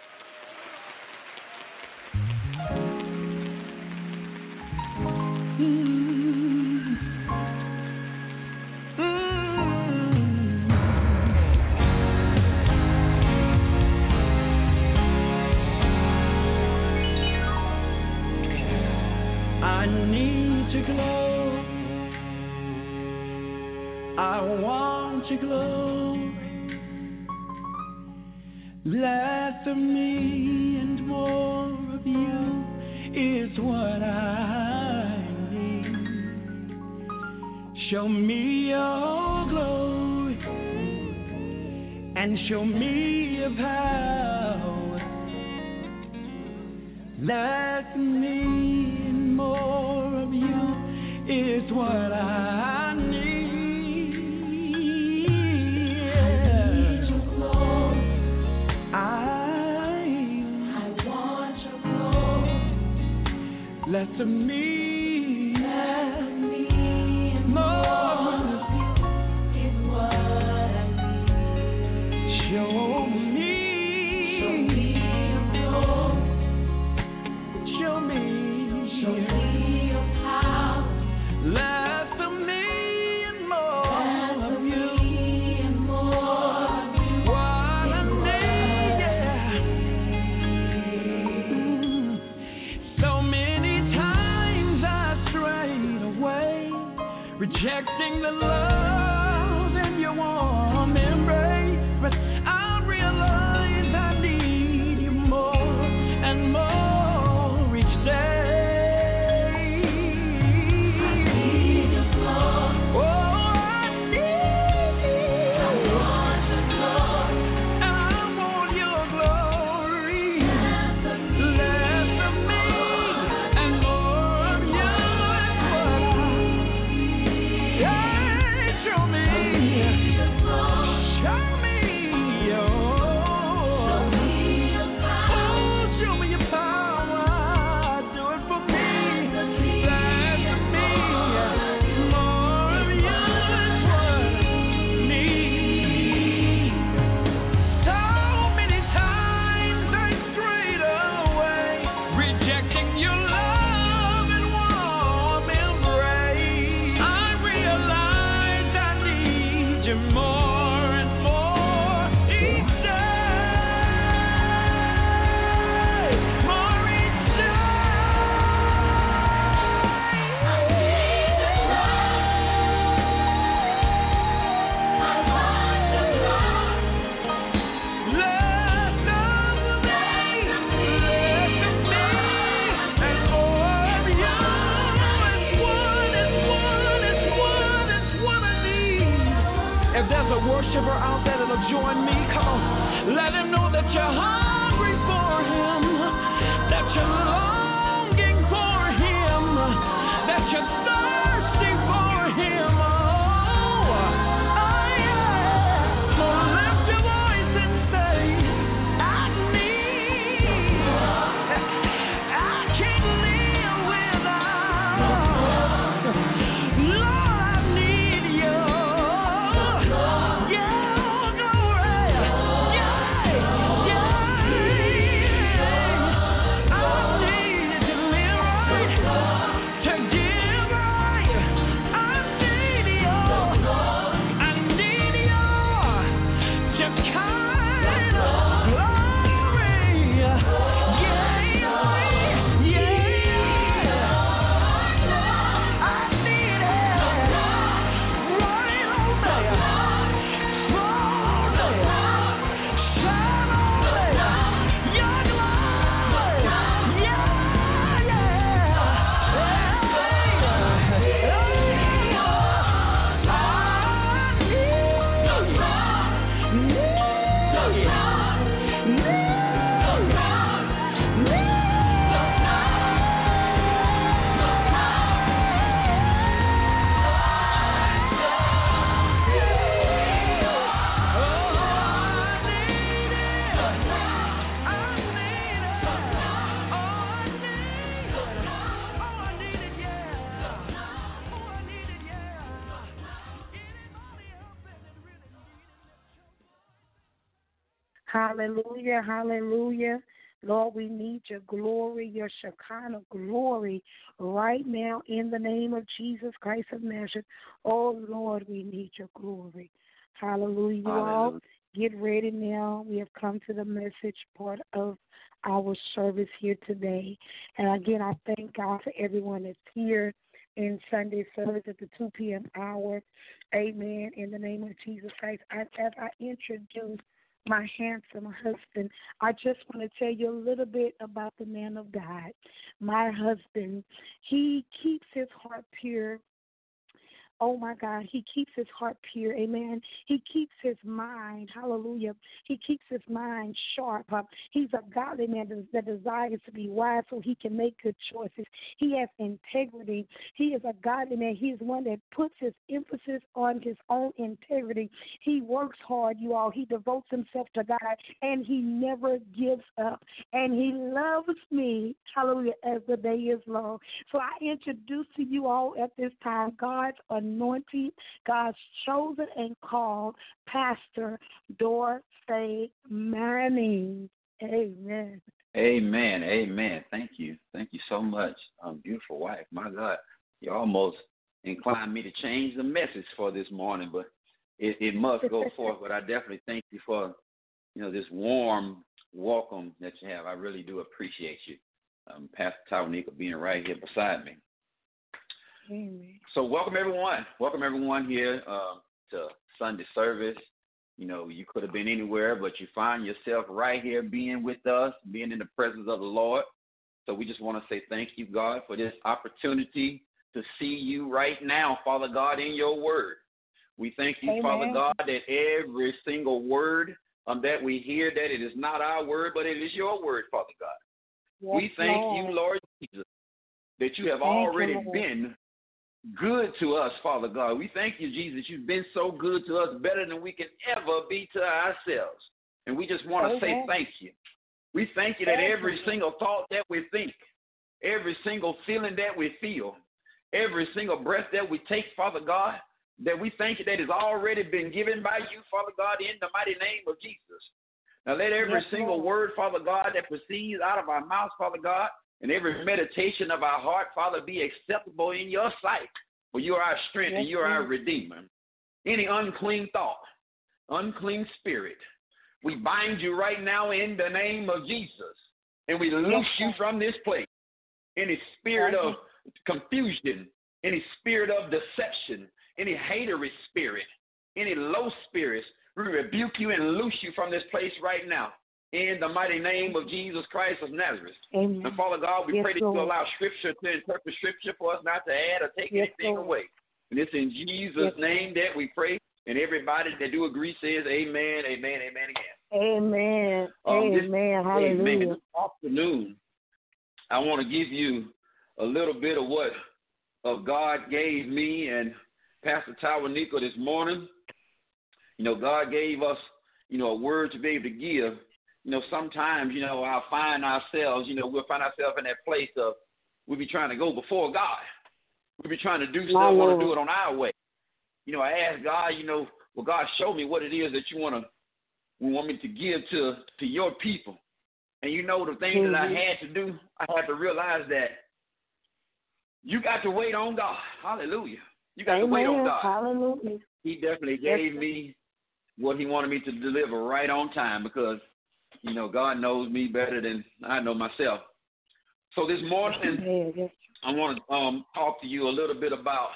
I need to glow. I want to glow. Less of me and more of you is what I need. Show me your glory and show me your power. Less of me and more of you is what I need. Less of me, less of me, and more of you is what I need. Show me, show me your glory. Show me, show me your power. Less of me and more less of you, and more of you. What I need, yeah. Mm. So many. Rejecting the love in your warm embrace, but I realize I need you more and more each day. I need your glory. Oh, I need you. I want your glory. And I want your glory. Less of me, less of me and more of you. Show me, show me, oh, show me your power. Do it for me. Less of me, more of you is what I need. So many times I strayed away, rejecting your love and warm embrace. I realize I need you more and more each day, more each day. I need your love. I want your love. Less of me, less of me, and more of you. It's what, it's what, it's what, it's what I need. If there's a worshiper out there that'll join me, come on. Let him know that you're hungry for him, that you're longing for him, that you're thirsty for him. Oh, oh yeah. So lift your voice and say, I need, I can't live without. Lord, I need you. Yeah, glory. Yeah, yeah. I need Hallelujah, hallelujah. Lord, we need your glory, your Shekinah glory right now in the name of Jesus Christ of Nazareth. Oh, Lord, we need your glory. Hallelujah. You all get ready now. We have come to the message part of our service here today. And again, I thank God for everyone that's here in Sunday service at the two p.m. hour. Amen. In the name of Jesus Christ. As, as I introduce my handsome husband, I just want to tell you a little bit about the man of God. My husband, he keeps his heart pure. Oh, my God, he keeps his heart pure, amen. He keeps his mind, hallelujah. He keeps his mind sharp. Uh, he's a godly man that, that desires to be wise so he can make good choices. He has integrity. He is a godly man. He is one that puts his emphasis on his own integrity. He works hard, you all. He devotes himself to God, and he never gives up. And he loves me, hallelujah, as the day is long. So I introduce to you all at this time God's anointed, God's chosen and called Pastor Dorsey Manning. Amen. Amen. Amen. Thank you. Thank you so much, um, beautiful wife. My God, you almost inclined me to change the message for this morning, but it, it must go forth. But I definitely thank you for, you know, this warm welcome that you have. I really do appreciate you, um, Pastor Tawanika, being right here beside me. Amen. So welcome everyone. Welcome everyone here uh, to Sunday service. You know, you could have been anywhere, but you find yourself right here being with us, being in the presence of the Lord. So we just want to say thank you, God, for this opportunity to see you right now, Father God, in your word. We thank you, Amen. Father God, that every single word um, that we hear, that it is not our word, but it is your word, Father God. Yes, we thank Lord. you, Lord Jesus, that you have Thank already you, Lord. been good to us, Father God. We thank you, Jesus. You've been so good to us, better than we can ever be to ourselves. And we just want to say thank you. We thank you that every single thought that we think, every single feeling that we feel, every single breath that we take, Father God, that we thank you that has already been given by you, Father God, in the mighty name of Jesus. Now let every Yes, single Lord. word, Father God, that proceeds out of our mouths, Father God, and every meditation of our heart, Father, be acceptable in your sight. For you are our strength Yes, and you are our Lord. Redeemer. Any unclean thought, unclean spirit, we bind you right now in the name of Jesus. And we loose you Lord. from this place. Any spirit Thank of confusion, any spirit of deception, any haterous spirit, any low spirits, we rebuke you and loose you from this place right now. In the mighty name of Jesus Christ of Nazareth. Amen. And Father God, we Yes, pray that Lord. you allow Scripture to interpret Scripture for us not to add or take Yes, anything Lord. away. And it's in Jesus' Yes, name that we pray. And everybody that do agree says amen, amen, amen again. Amen. Um, this- Amen. Hallelujah. Amen. This afternoon, I want to give you a little bit of what of God gave me and Pastor Tawanika this morning. You know, God gave us, you know, a word to be able to give. You know, sometimes, you know, I'll find ourselves, you know, we'll find ourselves in that place of we'll be trying to go before God. We'll be trying to do stuff, My want Lord. to do it on our way. You know, I ask God, you know, well, God, show me what it is that you want to, want me to give to, to your people. And you know, the things Mhm. that I had to do, I had to realize that you got to wait on God. Hallelujah. You got to wait on Amen. God. Hallelujah. He definitely Yes, gave sir. me what he wanted me to deliver right on time because, you know, God knows me better than I know myself. So this morning, Amen. Yes. I want to um, talk to you a little bit about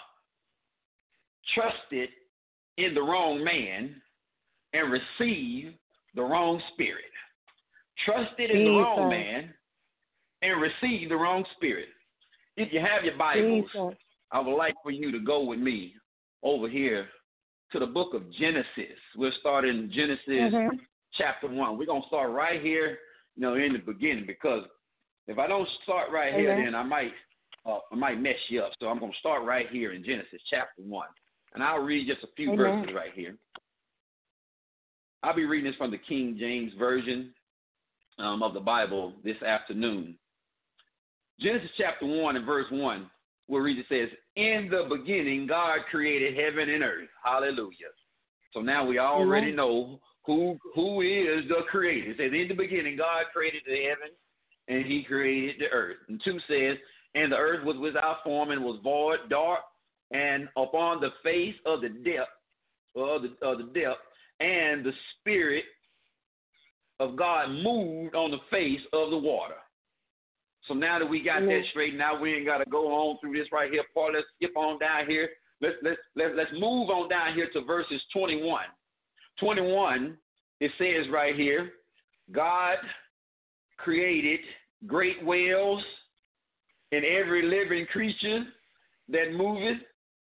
trusted in the wrong man and receive the wrong spirit. Trusted in the wrong Jesus. man and receive the wrong spirit. If you have your Bibles, Jesus. I would like for you to go with me over here to the book of Genesis. We'll start in Genesis Mhm. chapter one. We're going to start right here, you know, in the beginning, because if I don't start right here, Amen. then I might uh, I might mess you up. So I'm going to start right here in Genesis chapter one. And I'll read just a few Amen. verses right here. I'll be reading this from the King James Version um, of the Bible this afternoon. Genesis chapter one and verse one, we'll read it says, in the beginning, God created heaven and earth. Hallelujah. So now we already Amen. know who who is the creator. It says, in the beginning, God created the heaven, and he created the earth. And two says, and the earth was without form and was void, dark, and upon the face of the depth, of the, of the depth, and the Spirit of God moved on the face of the water. So now that we got mm-hmm. that straight, now we ain't got to go on through this right here part. Let's skip on down here. Let's let's let's let's move on down here to verses twenty-one. twenty-one, it says right here, God created great whales and every living creature that moveth,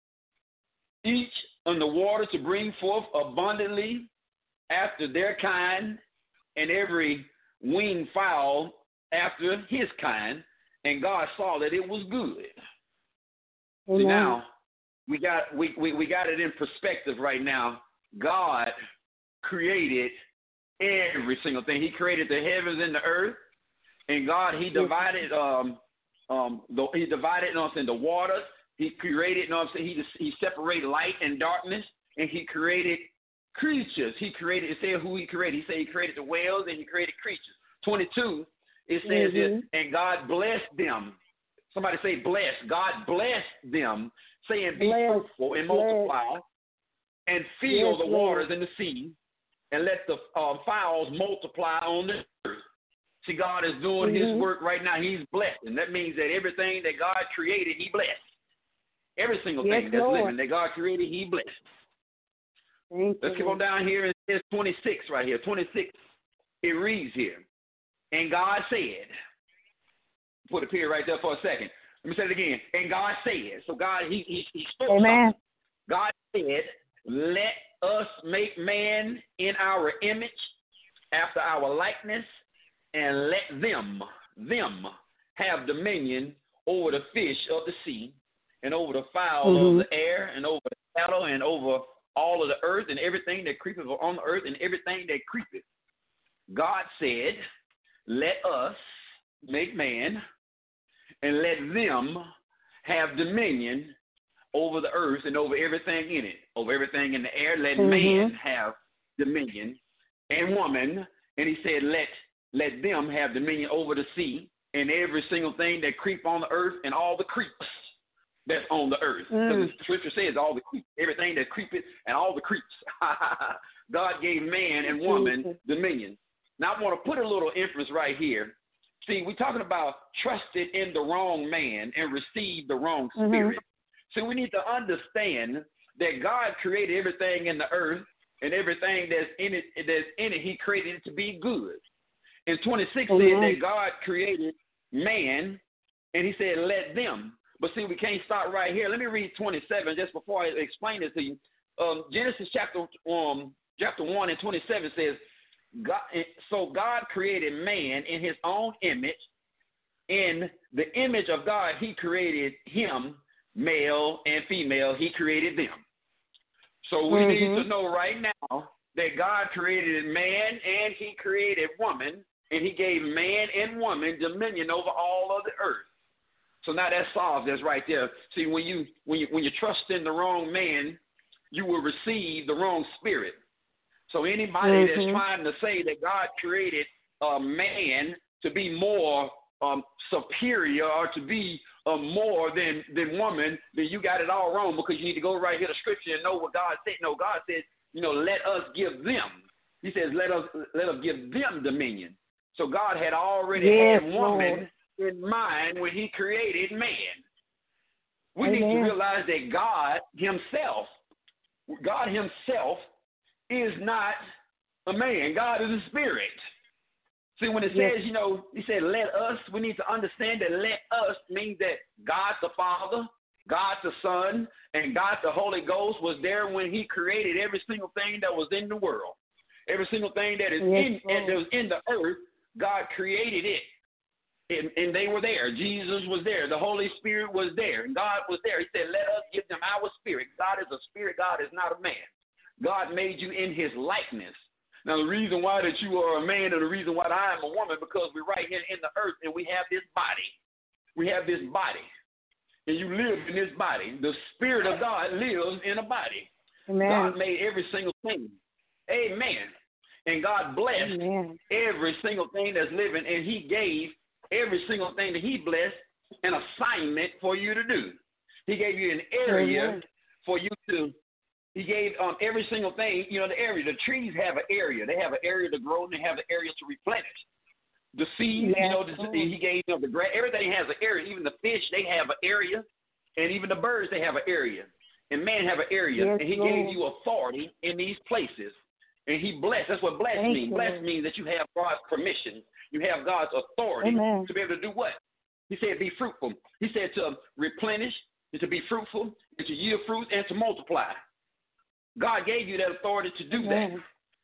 each on the water to bring forth abundantly after their kind, and every winged fowl after his kind. And God saw that it was good. Amen. See, now we got we, we, we got it in perspective right now. God created every single thing. He created the heavens and the earth, and God he divided um um the, he divided us into waters. He created, you know what I'm saying? He just, he separated light and darkness, and he created creatures. He created, it said who he created. He said he created the whales and he created creatures. twenty-two, it says mm-hmm. this, and God blessed them. Somebody say bless. God blessed them, saying be bless, fruitful and bless. multiply and fill yes, the Lord. waters in the sea, and let the uh, fowls multiply on the earth. See, God is doing mm-hmm. his work right now. He's blessing. That means that everything that God created, he blessed. Every single yes, thing that's Lord. living that God created, he blessed. Thank Let's you. keep on down here. It says twenty-six right here. twenty-six, it reads here. And God said, put a period right there for a second. Let me say it again. And God said, so God, he, he, he spoke Amen. something. God said, let us make man in our image, after our likeness, and let them, them, have dominion over the fish of the sea, and over the fowl mm-hmm. of the air, and over the cattle, and over all of the earth, and everything that creepeth on the earth, and everything that creepeth. God said, let us make man, and let them have dominion over the earth and over everything in it, over everything in the air. Let mm-hmm. man have dominion, and woman, and he said, let let them have dominion over the sea, and every single thing that creep on the earth, and all the creeps that's on the earth. Because mm. the scripture says all the creeps, everything that creepeth, and all the creeps. God gave man and woman Jesus. dominion. Now, I want to put a little emphasis right here. See, we're talking about trusted in the wrong man and received the wrong spirit. Mm-hmm. So we need to understand that God created everything in the earth, and everything that's in it, that's in it, he created it to be good. And twenty-six mm-hmm. said that God created man, and he said, let them. But see, we can't stop right here. Let me read twenty-seven just before I explain this to you. Um, Genesis chapter um, chapter one and twenty-seven says, God, so God created man in his own image. In the image of God, he created him, male and female. He created them. So we mm-hmm. need to know right now that God created man and he created woman, and he gave man and woman dominion over all of the earth. So now that solves this right there. See, when you when you when you trust in the wrong man, you will receive the wrong spirit. So anybody mm-hmm. that's trying to say that God created a man to be more um, superior or to be uh, more than than woman, then you got it all wrong, because you need to go right here to scripture and know what God said. No, God said, you know, let us give them. He says, let us let us give them dominion. So God had already yes, had woman Lord. in mind when he created man. We Amen. need to realize that God himself, God himself is not a man. God is a spirit. See, when it yes. says, you know, he said, let us, we need to understand that let us means that God the Father, God the Son, and God the Holy Ghost was there when he created every single thing that was in the world. Every single thing that is yes, in that was in the earth, God created it. And, and they were there. Jesus was there. The Holy Spirit was there. And God was there. He said, let us give them our spirit. God is a spirit. God is not a man. God made you in his likeness. Now, the reason why that you are a man and the reason why I am a woman, because we're right here in the earth and we have this body. We have this body. And you live in this body. The Spirit of God lives in a body. Amen. God made every single thing. Amen. And God blessed Amen. every single thing that's living, and he gave every single thing that he blessed an assignment for you to do. He gave you an area Amen. for you to, he gave um, every single thing, you know, the area. The trees have an area. They have an area to grow, and they have an area to replenish. The seeds, Yes, you know, the, Lord. he gave you know, the grass. Everything has an area. Even the fish, they have an area. And even the birds, they have an area. And man have an area. Yes, and he Lord. gave you authority in these places. And he blessed. That's what blessed Thank means. you, Blessed Lord. means that you have God's permission. You have God's authority Amen. to be able to do what? He said be fruitful. He said to replenish, and to be fruitful, and to yield fruit, and to multiply. God gave you that authority to do Amen.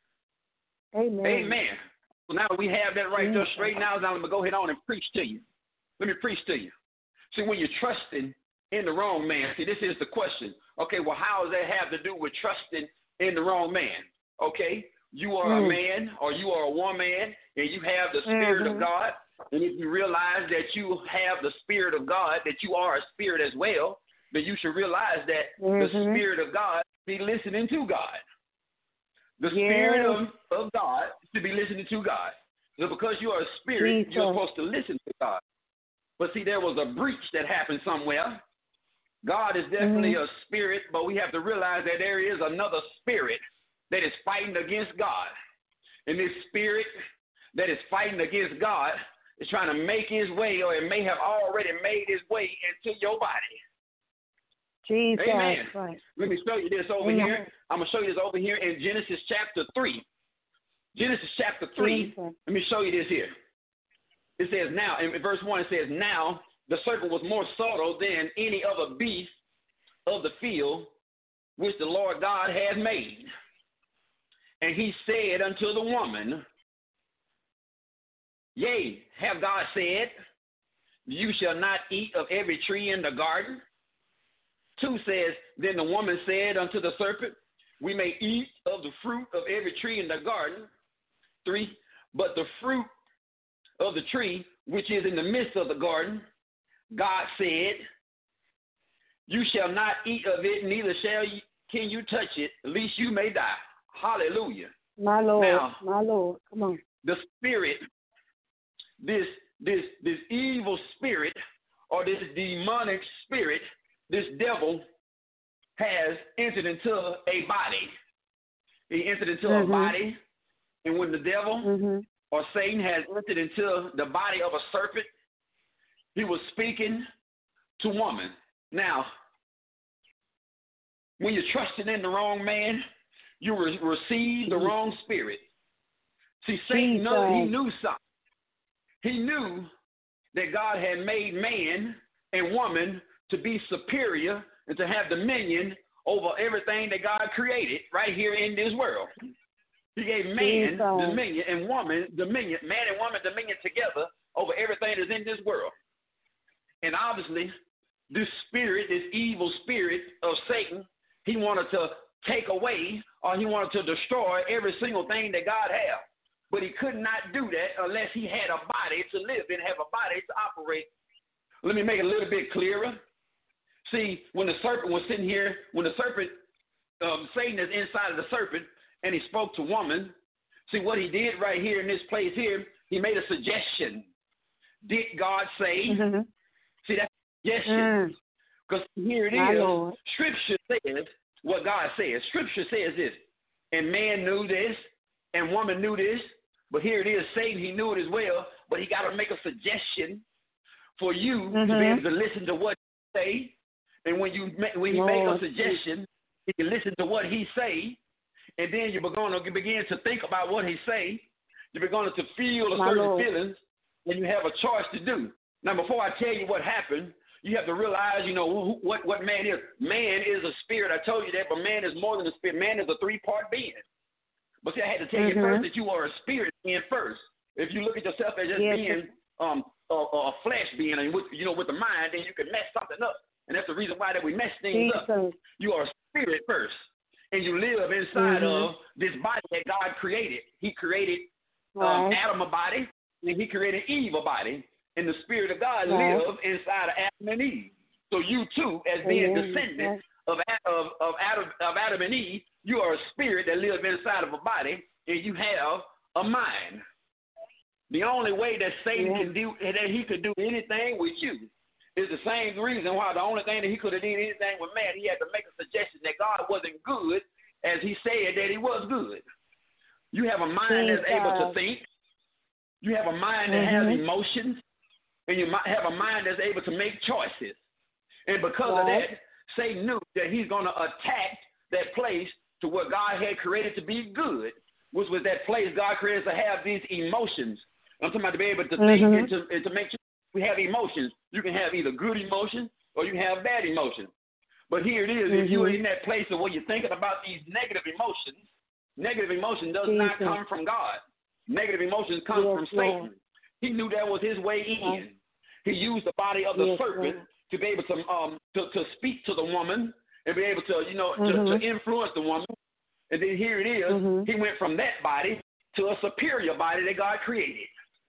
that. Amen. Amen. So now we have that right there Amen. straight now. Now let me go ahead on and preach to you. Let me preach to you. See, when you're trusting in the wrong man, see, this is the question. Okay, well, how does that have to do with trusting in the wrong man? Okay, you are Mm. a man or you are a woman, and you have the Spirit Mhm. of God. And if you realize that you have the Spirit of God, that you are a spirit as well, then you should realize that Mhm. the Spirit of God be listening to God. The Yes. Spirit of, of God should be listening to God. So because you are a spirit, Jesus. you're supposed to listen to God. But see, there was a breach that happened somewhere. God is definitely Mhm. a spirit, but we have to realize that there is another spirit that is fighting against God. And this spirit that is fighting against God is trying to make his way, or it may have already made his way into your body. Jesus. Amen. Right. Let me show you this over Amen. here. I'm going to show you this over here in Genesis chapter three. Genesis chapter three, Jesus. let me show you this here. It says now, in verse one, it says, now the serpent was more subtle than any other beast of the field which the Lord God had made. And he said unto the woman, yea, have God said, you shall not eat of every tree in the garden? Two says, then the woman said unto the serpent, we may eat of the fruit of every tree in the garden. Three, but the fruit of the tree which is in the midst of the garden, God said, you shall not eat of it, neither shall you, can you touch it, lest you may die. Hallelujah. My Lord. Now, My Lord. Come on. the spirit, this this this evil spirit, or this demonic spirit, this devil has entered into a body. He entered into Mhm. a body, and when the devil Mhm. or Satan has entered into the body of a serpent, he was speaking to woman. Now, when you're trusting in the wrong man, you re- receive the wrong spirit. See, Satan know, he Jesus. knew something. He knew that God had made man and woman to be superior and to have dominion over everything that God created right here in this world. He gave man Jesus. dominion and woman dominion, man and woman dominion together over everything that's in this world. And obviously, this spirit, this evil spirit of Satan, he wanted to take away or he wanted to destroy every single thing that God had. But he could not do that unless he had a body to live in, have a body to operate. Let me make it a little bit clearer. See, when the serpent was sitting here, when the serpent, um, Satan is inside of the serpent, and he spoke to woman, see what he did right here in this place here, he made a suggestion. Did God say? Mm-hmm. See, that's a suggestion. Mm. Because here it My is. Lord. Scripture says what God says. Scripture says this. And man knew this, and woman knew this. But here it is. Satan, he knew it as well. But he got to make a suggestion for you Mm-hmm. to be able to listen to what he say. And when you when he make a Lord. suggestion, you can listen to what he say. And then you're going to begin to think about what he say. You're going to feel a My certain Lord. feelings, and you have a choice to do. Now, before I tell you what happened, you have to realize, you know, who, what, what man is. Man is a spirit. I told you that, but man is more than a spirit. Man is a three-part being. But see, I had to tell Mm-hmm. you first that you are a spirit being first. If you look at yourself as just Yes. being um, a, a flesh being, and with, you know, with the mind, then you can mess something up. And that's the reason why that we mess things up. Jesus. You are a spirit first, and you live inside Mhm. of this body that God created. He created um, Right. Adam a body, and he created Eve a body, and the Spirit of God Right. lived inside of Adam and Eve. So you too, as being Amen. descendants of, of, of, Adam, of Adam and Eve, you are a spirit that lives inside of a body, and you have a mind. The only way that Satan yeah. can do that he could do anything with you is the same reason why the only thing that he could have done anything with man, he had to make a suggestion that God wasn't good as he said that he was good. You have a mind Jesus. that's able to think. You have a mind that mm-hmm. has emotions. And you might have a mind that's able to make choices. And because right. of that, Satan knew that he's going to attack that place to what God had created to be good, which was that place God created to have these emotions. I'm talking about to be able to think mm-hmm. and to, and to make sure we have emotions. You can have either good emotions or you can have bad emotions. But here it is, mm-hmm. if you're in that place of where you're thinking about these negative emotions, negative emotion does Jesus. not come from God. Negative emotions come yes, from Lord. Satan. He knew that was his way in. He used the body of the yes, serpent Lord. to be able to um to, to speak to the woman and be able to, you know, mm-hmm. to, to influence the woman. And then here it is, mm-hmm. he went from that body to a superior body that God created.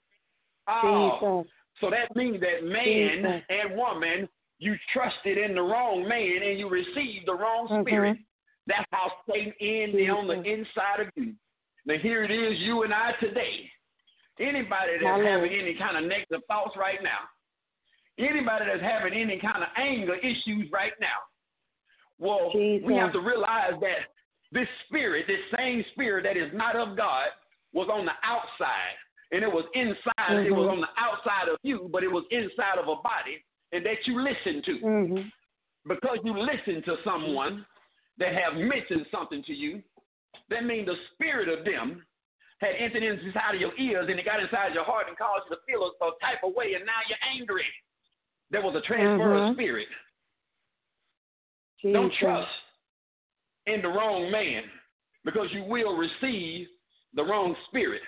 Oh, Jesus. so that means that man Jesus. and woman, you trusted in the wrong man and you received the wrong mm-hmm. spirit. That's how Satan ended on the inside of you. Now here it is, you and I today. Anybody that's Hello. having any kind of negative thoughts right now, anybody that's having any kind of anger issues right now, well, Jesus. we have to realize that this spirit, this same spirit that is not of God, was on the outside. And it was inside, mm-hmm. it was on the outside of you, but it was inside of a body and that you listen to. Mm-hmm. Because you listen to someone that have mentioned something to you, that means the spirit of them had entered inside of your ears and it got inside your heart and caused you to feel a, a type of way, and now you're angry. There was a transfer mm-hmm. of spirit. Jesus. Don't trust in the wrong man because you will receive the wrong spirit.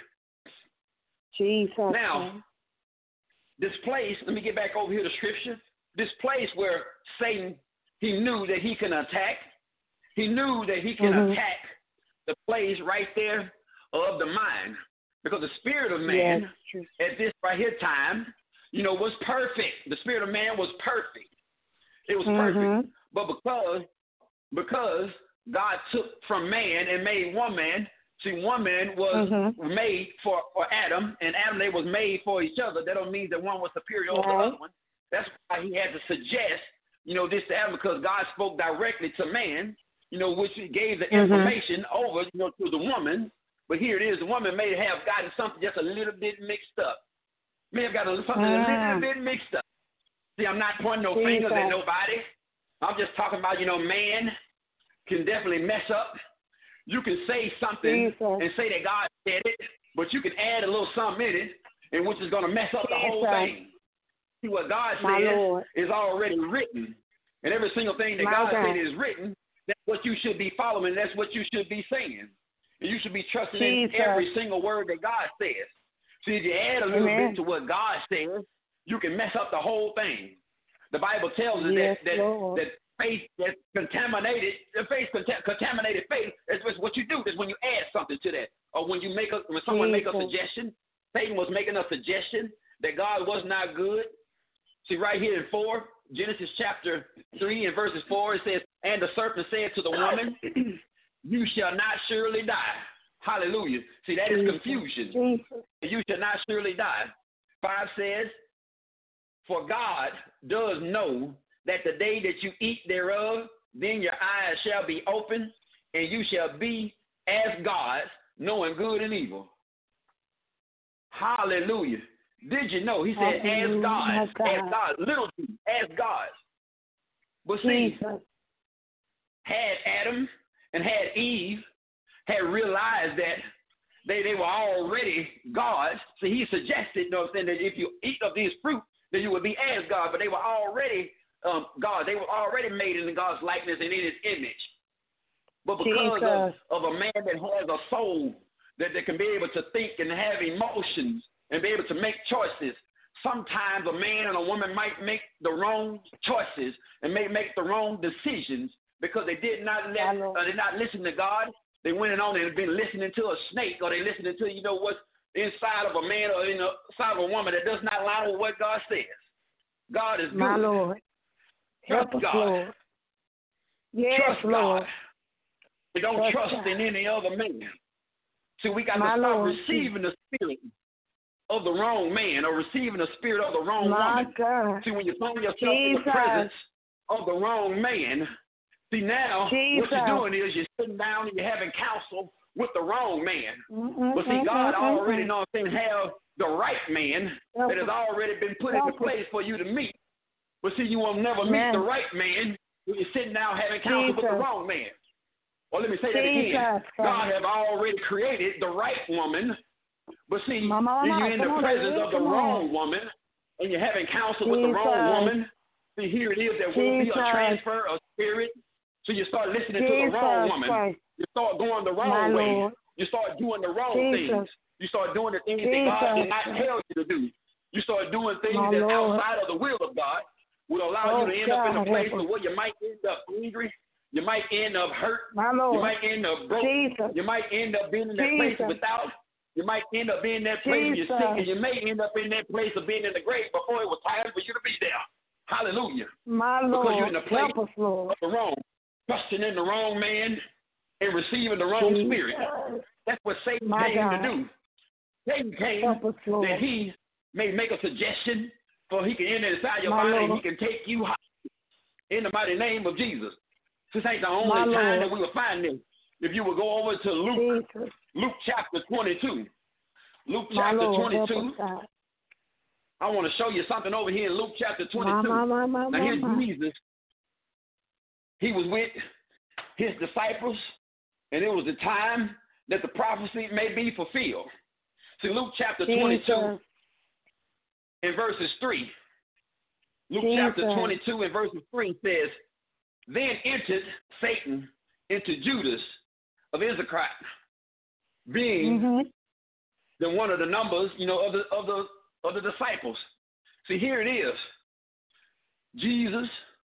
Jesus. Now, this place, let me get back over here to Scripture. This place where Satan, he knew that he can attack. He knew that he can mm-hmm. attack the place right there of the mind, because the spirit of man yes. at this right here time, you know, was perfect. The spirit of man was perfect. It was mm-hmm. perfect. But because because God took from man and made one man, see, one man was mm-hmm. made for, for Adam, and Adam, they was made for each other. That don't mean that one was superior over right. the other one. That's why he had to suggest, you know, this to Adam, because God spoke directly to man, you know, which gave the mm-hmm. information over, you know, to the woman. But here it is, the woman may have gotten something just a little bit mixed up. May have gotten something mm. a little bit mixed up. See, I'm not pointing no Jesus. fingers at nobody. I'm just talking about, you know, man can definitely mess up. You can say something Jesus. and say that God said it, but you can add a little something in it, and which is going to mess up the whole Jesus. thing. See, what God My says Lord. is already written, and every single thing that My God God. said is written, that's what you should be following, that's what you should be saying. And you should be trusting Jesus. in every single word that God says. See, if you add a little Amen. bit to what God says, you can mess up the whole thing. The Bible tells us yes, that, that, Lord. that faith that's contaminated, the faith contaminated faith is what you do is when you add something to that, or when you make a when someone Jesus. make a suggestion. Satan was making a suggestion that God was not good. See, right here in four, Genesis chapter three and verses four, it says, "And the serpent said to the woman, you shall not surely die." Hallelujah. See, that is confusion. Jesus. You shall not surely die. Five says, "For God does know that the day that you eat thereof, then your eyes shall be open, and you shall be as gods, knowing good and evil." Hallelujah. Did you know? He said, Hallelujah. as gods, God. as gods, little g, as gods. But see, Jesus. had Adam and had Eve had realized that they, they were already gods, so he suggested, you know, saying that if you eat of these fruit, then you would be as God. But they were already um, God. They were already made in God's likeness and in His image. But because of, of a man that has a soul that, that can be able to think and have emotions and be able to make choices, sometimes a man and a woman might make the wrong choices and may make the wrong decisions because they did not let, uh, did not listen to God. They went on and been listening to a snake, or they listening to, you know, what's inside of a man or inside of a woman that does not line with what God says. God is good. My Lord. Trust Help us, God. Lord. Yes, trust Lord. God. We don't Trust trust God. in any other man. See, we got My to stop Lord. receiving the spirit of the wrong man or receiving the spirit of the wrong My woman. God. See, when you find yourself in the Jesus. presence of the wrong man, see, now Jesus. what you're doing is you're sitting down and you're having counsel with the wrong man. Mm-mm, But see, God mm-mm, already mm-mm. knows and have the right man Help that has us. already been put Help into us. place for you to meet. But see, you will never Amen. meet the right man when you're sitting down having counsel with the Jesus. wrong man. Well, let me say that Jesus. again. God have already created the right woman, but see, Mama, when mama, you're in the come on, presence baby, of the come on. wrong woman and you're having counsel with the wrong Jesus. woman, see, here it is, there won't be a Jesus. transfer of spirit. So you start listening to the Jesus wrong woman. Christ. You start going the My wrong way. Lord. You start doing the wrong Jesus. things. You start doing the things that God did not Jesus. tell you to do. You start doing things My that's Lord. outside of the will of God, would allow Oh, you to end up in a God, place help us. where you might end up angry. You might end up hurt. My You Lord. might end up broke. Jesus. You might end up being in that place Jesus. without. You might end up being in that place where you're Jesus. sick, and you may end up in that place of being in the grave before it was time for you to be there. Hallelujah. My Because you're Lord. in the place Help us, Lord. of the wrong, trusting in the wrong man and receiving the wrong Jesus. spirit. That's what Satan My came God. to do. Satan came Help us, Lord. that he may make a suggestion for he can enter inside your My body Lord. and he can take you high in the mighty name of Jesus. This ain't the only My time Lord. that we will find this. If you will go over to Luke, Jesus. Luke chapter twenty-two. Luke My chapter Lord. Help twenty-two. us, God. I want to show you something over here in Luke chapter twenty-two. My, my, my, my, Now here's my. Jesus. He was with his disciples, and it was the time that the prophecy may be fulfilled. See, Luke chapter twenty-two Jesus. and verses three. Luke Jesus. chapter twenty-two and verses three says, "Then entered Satan into Judas of Iscariot, being Mm-hmm. the one of the numbers, you know, of the of the of the disciples." See, here it is. Jesus,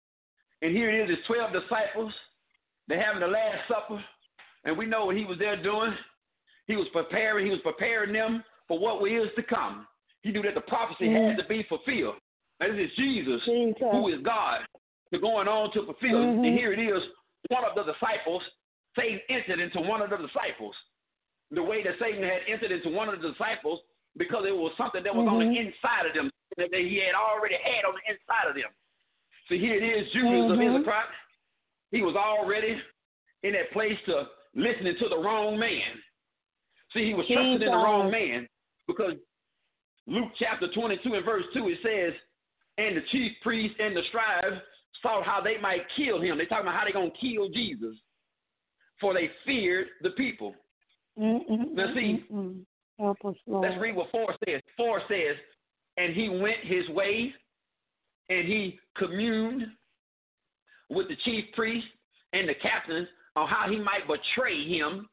and here it is, his twelve disciples. They're having the Last Supper, and we know what he was there doing. He was preparing. He was preparing them for what was to come. He knew that the prophecy Mm. had to be fulfilled. And this is Jesus, Jesus. who is God, to going on to fulfill. it. Mhm. And here it is, one of the disciples, Satan entered into one of the disciples. The way that Satan had entered into one of the disciples, because it was something that was on the Mhm. inside of them, that he had already had on the inside of them. So here it is, Judas of Mhm. Iscariot. He was already in that place to listening to the wrong man. See, he was trusting in the Jesus. wrong man, because Luke chapter twenty-two and verse two, it says, "And the chief priests and the scribes sought how they might kill him." They're talking about how they're going to kill Jesus, for they feared the people. Mm-mm, Now see, mm-mm. Help us, Lord. let's read what four says. Four says, "And he went his way, and he communed with the chief priests and the captains on how he might betray him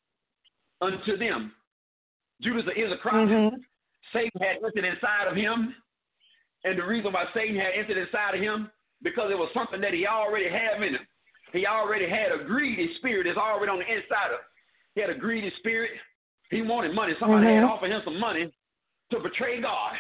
unto them." Judas of Iscariot, Mm-hmm. Satan had entered inside of him, and the reason why Satan had entered inside of him, because it was something that he already had in him. He already had a greedy spirit that's already on the inside of him. He had a greedy spirit. He wanted money. Somebody Mhm. had offered him some money to betray God.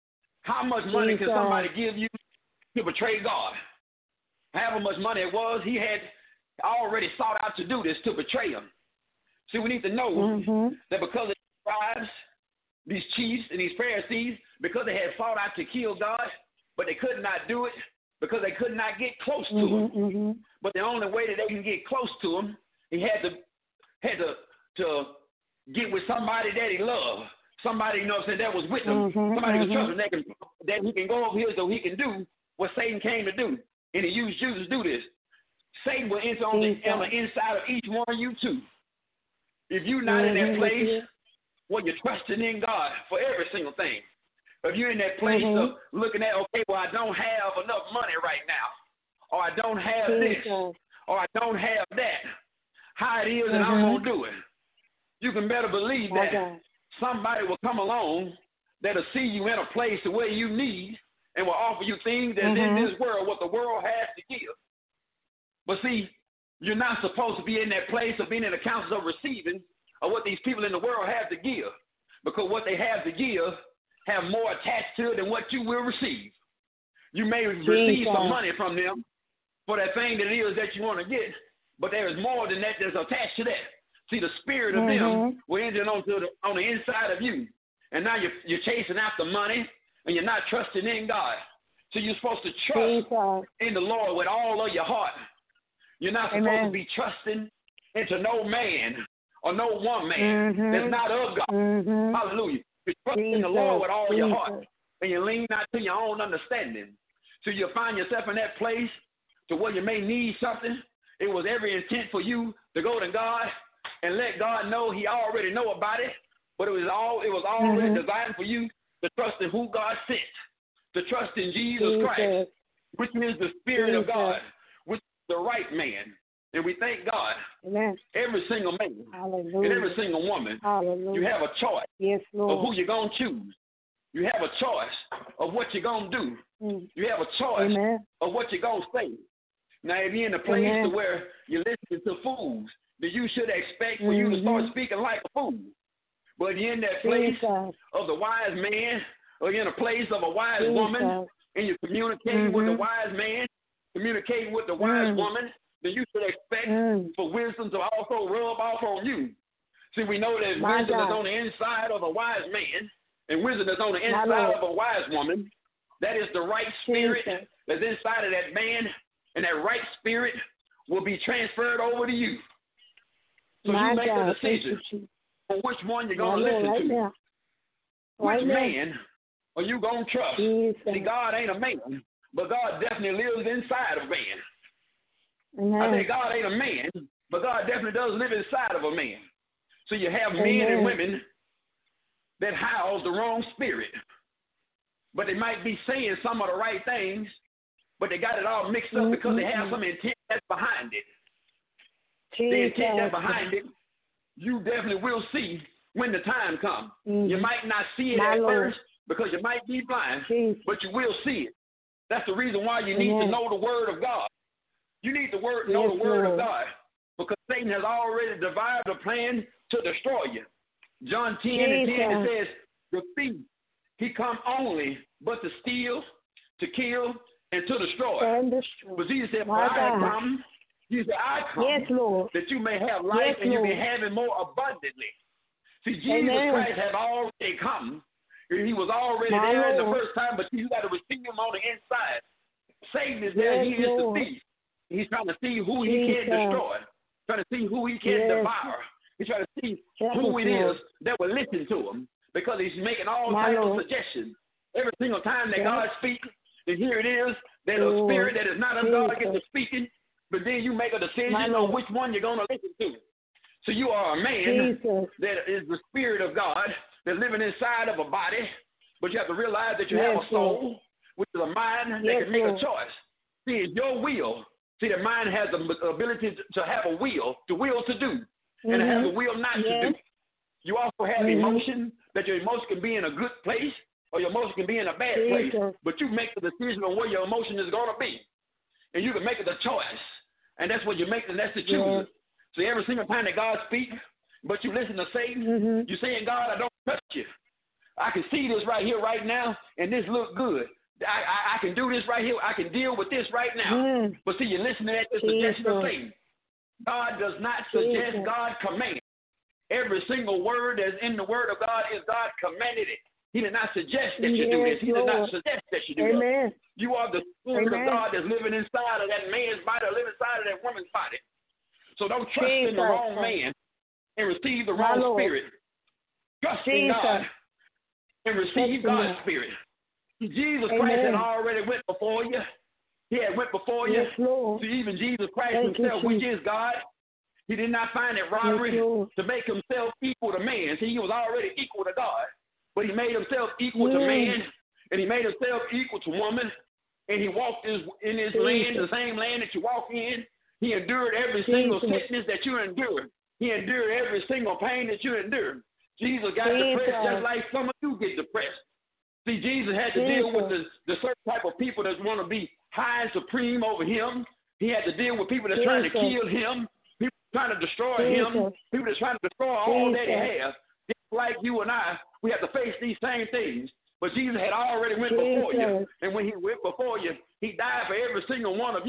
How much money can Jesus. somebody give you to betray God? However much money it was, he had already sought out to do this, to betray him. See, we need to know Mm-hmm. that because of these scribes, these chiefs, and these Pharisees, because they had sought out to kill God, but they could not do it because they could not get close to him. Mm-hmm. Mm-hmm. But the only way that they can get close to him, he had to had to to get with somebody that he loved, somebody, you know what I'm saying, that was with him, Mhm, somebody who mhm. trusted him, that can that he can go over here so he can do what Satan came to do, and he used Jesus to do this. Satan will enter on the, on the inside of each one of you too. If you're not in that Mhm. place where you're trusting in God for every single thing, if you're in that place Mhm. of looking at, okay, well, I don't have enough money right now, or I don't have this, Jesus. or I don't have that, how it is that I'm Mhm. going to do it, you can better believe My that God. somebody will come along that'll see you in a place where you need and will offer you things that's in Mhm. this world, what the world has to give. But see, you're not supposed to be in that place of being in the councils of receiving of what these people in the world have to give, because what they have to give have more attached to it than what you will receive. You may receive Jesus. some money from them for that thing that it is that you want to get, but there is more than that that's attached to that. See, the spirit of Mm-hmm. them will enter on, to the, on the inside of you. And now you're, you're chasing after money, and you're not trusting in God. So you're supposed to trust Jesus. in the Lord with all of your heart. You're not supposed Amen. to be trusting into no man or no woman Mhm. that's not of God. Mhm. Hallelujah. You trust in the Jesus. Lord with all of your heart, Jesus. and you lean not to your own understanding. So you'll find yourself in that place to where you may need something. It was every intent for you to go to God and let God know He already know about it, but it was all it was already Mhm. designed for you to trust in who God sent, to trust in Jesus, Jesus. Christ, which is the Spirit of Jesus. God, which is the right man. And we thank God, Amen. every single man and Hallelujah. every single woman, Hallelujah. you have a choice Yes, of who Lord. you're going to choose. You have a choice of what you're going to do. Mm. You have a choice Amen. of what you're going to say. Now, if you're in a place Amen. to where you're listening to fools, then you should expect for you to start Mhm. speaking like a fool. But you're in that place Jesus. of the wise man, or you're in a place of a wise Jesus. woman, and you're communicating with the Mhm. wise man, communicating with the wise Mm. woman, then you should expect Mm. for wisdom to also rub off on you. See, we know that My wisdom God. is on the inside of a wise man, and wisdom is on the My inside Lord. of a wise woman. That is the right spirit Jesus. that's inside of that man, and that right spirit will be transferred over to you. So My you make God. a Thank you, decision Jesus. for which one you're My going to Lord, listen right to. now. Right Which now. man are you going to trust? Jesus. See, God ain't a man, but God definitely lives inside of man. I Amen. say God ain't a man, but God definitely does live inside of a man. So you have men Amen. and women that house the wrong spirit. But they might be saying some of the right things, but they got it all mixed up because they have some intent that's behind it. The intent Jesus. that's behind it, you definitely will see when the time comes. Mhm. You might not see it My at Lord. first because you might be blind, Jesus. but you will see it. That's the reason why you need Amen. to know the Word of God. You need to word, know Yes, the Word of Lord. God, because Satan has already devised a plan to destroy you. John ten and ten, it says, the thief, he come only but to steal, to kill, and to destroy. And destroy. But Jesus said, My for I have God. come, he said, I come, Yes, Lord. that you may have life Yes, and you may Lord. have it more abundantly. See, Jesus Amen. Christ had already come. He was already My there the Lord. first time, but you got to receive him on the inside. Satan is there. Yes, He is Lord. the thief. He's trying to see who he can Jesus. destroy, trying to see who he can Yes. devour. He's trying to see Yes, who it Lord. is that will listen to him, because he's making all My types Lord. of suggestions. Every single time that Yes. God speaks, and here it is, there's a Lord. spirit that is not of God Jesus. gets to speaking, but then you make a My decision Lord. on which one you're going to listen to. So you are a man Jesus. that is the spirit of God that's living inside of a body, but you have to realize that you Yes, have a soul, which is a mind that Yes, can make Lord. a choice. See, it's your will. See, the mind has the ability to, to have a will, to will to do, and it has a Mhm. will not Yes. to do. You also have Mhm. emotion, that your emotion can be in a good place or your emotion can be in a bad place, Jesus. but you make the decision on where your emotion is going to be, and you can make the choice, and that's what you make, and that's the choosing. Yes. So every single time that God speaks, but you listen to Satan, Mhm. you're saying, God, I don't trust you. I can see this right here, right now, and this look good. I, I, I can do this right here. I can deal with this right now. Mm. But see, you're listening at the Jesus. suggestion of Satan. God does not suggest, Jesus. God commands. Every single word that's in the Word of God is God commanded it. He did not suggest that you do Yes, this. He did not Lord. suggest that you do that. Amen. You are the Spirit Amen. of God that's living inside of that man's body, or living inside of that woman's body. So don't trust in the Jesus. wrong man and receive the My wrong Lord. spirit. Trust in Jesus. God and receive Trust in God's God. spirit. Jesus Christ Amen. had already went before you. He had went before you. Yes, Lord. So even Jesus Christ Thank you, himself, which Jesus. is God, he did not find it robbery Yes, Lord. to make himself equal to man. See, he was already equal to God, but he made himself equal to Mm. man, and he made himself equal to woman, and he walked his, in his Jesus. land, the same land that you walk in. He endured every single Jesus. sickness that you endured. He endured every single pain that you endured. Jesus got Jesus. depressed just like some of you get depressed. See, Jesus had to deal with the, the certain type of people that want to be high and supreme over him. He had to deal with people that's trying to Jesus. kill him, people trying to destroy him, Jesus. people that's trying to destroy all that he Jesus. has. Just like you and I, we have to face these same things. But Jesus had already went before you, Jesus. and when he went before you, he died for every single one of you.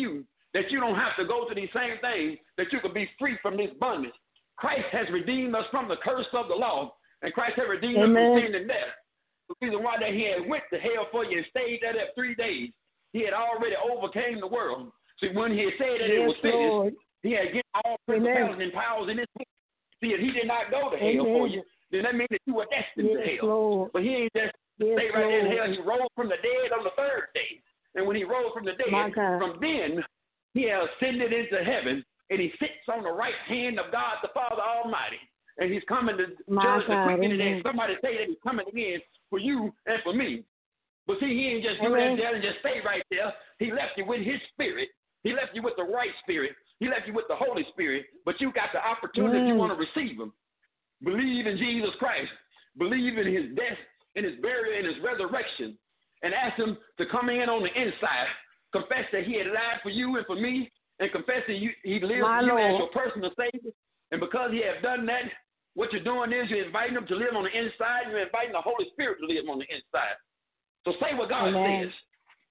that you don't have to go to these same things, that you can be free from this bondage. Christ has redeemed us from the curse of the law, and Christ has redeemed Amen. us from sin and death. The reason why that he had went to hell for you and stayed there that three days, he had already overcame the world. See, when he had said that yes, it was finished, Lord. he had given all principalities and powers in his hand. See, if he did not go to hell Amen. for you, then that means that you were destined yes, to hell. Lord. But he ain't just yes, stay right there in hell. He rose from the dead on the third day. And when he rose from the dead, from then, he has ascended into heaven, and he sits on the right hand of God the Father Almighty. And he's coming to My judge the quick and the dead. Somebody say that he's coming again for you and for me. But see, he ain't just do that there and just stay right there. He left you with his spirit. He left you with the right spirit. He left you with the Holy Spirit. But you got the opportunity mm. if you want to receive him. Believe in Jesus Christ. Believe in his death, in his burial, and his resurrection. And ask him to come in on the inside. Confess that he had died for you and for me. And confess that you, he lives for you as your personal Savior. And because he has done that, what you're doing is you're inviting him to live on the inside. You're inviting the Holy Spirit to live on the inside. So say what God Amen. says.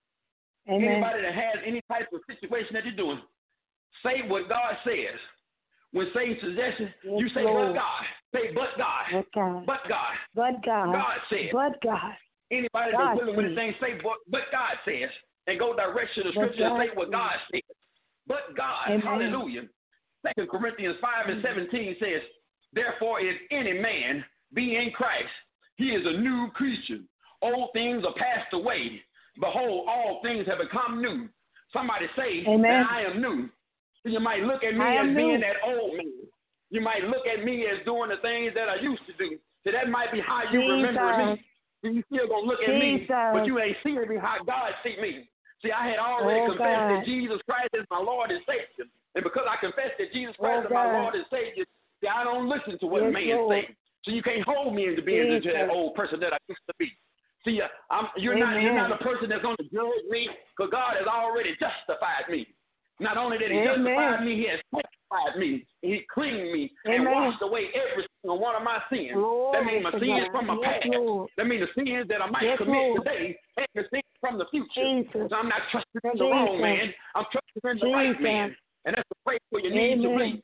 Amen. Anybody that has any type of situation that you're doing, say what God says. When Satan suggests it, yes, you say, Lord. but God. Say, but God. But God. But God. But God. God says. But God. Anybody God that's willing with anything, say, but, but God says. And go direction to the scripture and say what God says. But God. Amen. Hallelujah. Second Corinthians five and seventeen says, therefore, if any man be in Christ, he is a new creature. Old things are passed away. Behold, all things have become new. Somebody say Amen. that I am new. You might look at me as being new. that old man. You might look at me as doing the things that I used to do. So that might be how you Jesus. remember me. You still going to look at Jesus. me, but you ain't seeing me how God see me. See, I had already oh, confessed God. that Jesus Christ is my Lord and Savior. And because I confessed that Jesus Christ oh, is my Lord and Savior, see, I don't listen to what yes, man Lord. say. So you can't hold me into being into that old person that I used to be. See, I'm, you're Amen. not you're not a person that's going to judge me, because God has already justified me. Not only that he Amen. justified me, he has sanctified me. He cleaned me Amen. and washed away every single one of my sins. Lord, that means my sins God. from my yes, past. Lord. That means the sins that I might yes, commit Lord. today and the sins from the future. Jesus. So I'm not trusting in the Jesus. wrong man. I'm trusting in the Jesus. right man. And that's the place where you need Amen. to be.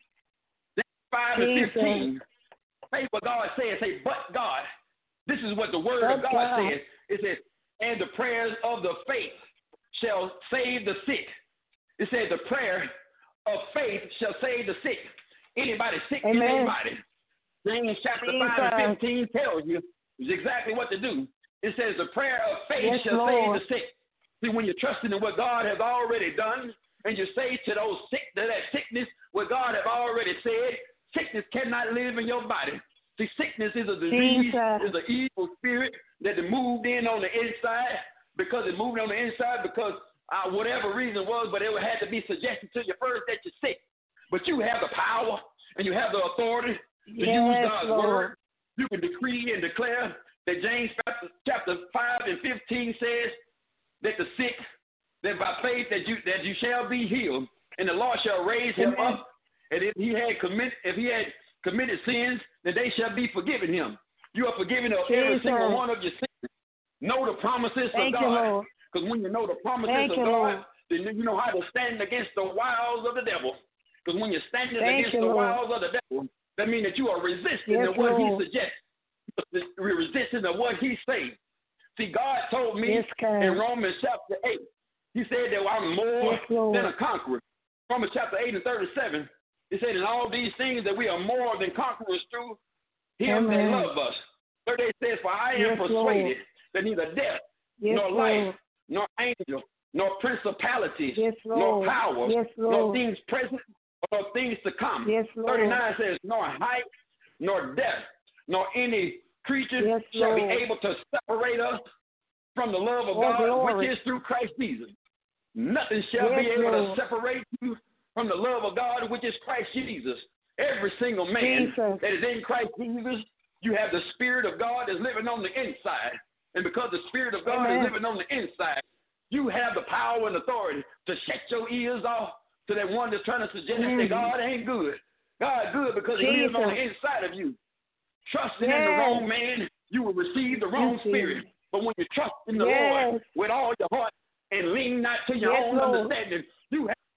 five and fifteen. Say what God says. Say, but God. This is what the word but of God, God says. It says, and the prayers of the faith shall save the sick. It says the prayer of faith shall save the sick. Anybody sick in anybody. James chapter Jesus. five and fifteen tells you exactly what to do. It says the prayer of faith yes, shall Lord. save the sick. See, when you're trusting in what God has already done, and you say to those sick, to that sickness, what God has already said, sickness cannot live in your body. See, sickness is a disease, Jesus. is an evil spirit that moved in on the inside, because it moved on the inside because uh, whatever reason was, but it had to be suggested to you first that you're sick. But you have the power and you have the authority to yes, use God's Lord. word. You can decree and declare that James chapter five and fifteen says that the sick, that by faith that you that you shall be healed, and the Lord shall raise him Amen. up. And if he had commit, if he had committed sins, then they shall be forgiven him. You are forgiven of Jesus. every single one of your sins. Know the promises Thank of God. Because when you know the promises Thank of you, God, Lord. then you know how to stand against the wiles of the devil. Because when you're standing Thank against you, the Lord. wiles of the devil, that means that you are resisting yes, what Lord. he suggests. You're resisting of what he says. See, God told me yes, in Romans chapter eight, he said that I'm more yes, than a conqueror. Romans chapter eight and thirty-seven, he said in all these things that we are more than conquerors through him Amen. that love us. thirty-eight says, for I am yes, persuaded Lord. that neither death, yes, nor Lord. life, nor angel, nor principalities, yes, nor powers, yes, nor things present, nor things to come. Yes, thirty-nine says, nor height, nor depth, nor any creature yes, shall Lord. be able to separate us from the love of oh, God, glory. which is through Christ Jesus. Nothing shall yes, be able Lord. to separate you from the love of God, which is Christ Jesus. Every single man Jesus. that is in Christ Jesus, you have the Spirit of God that's living on the inside. And because the Spirit of God Amen. is living on the inside, you have the power and authority to shut your ears off to that one that's trying to suggest mm. that God ain't good. God good because Jesus. he lives on the inside of you. Trusting yes. in the wrong man, you will receive the wrong yes. spirit. But when you trust in the yes. Lord with all your heart and lean not to your yes, own Lord. understanding, you have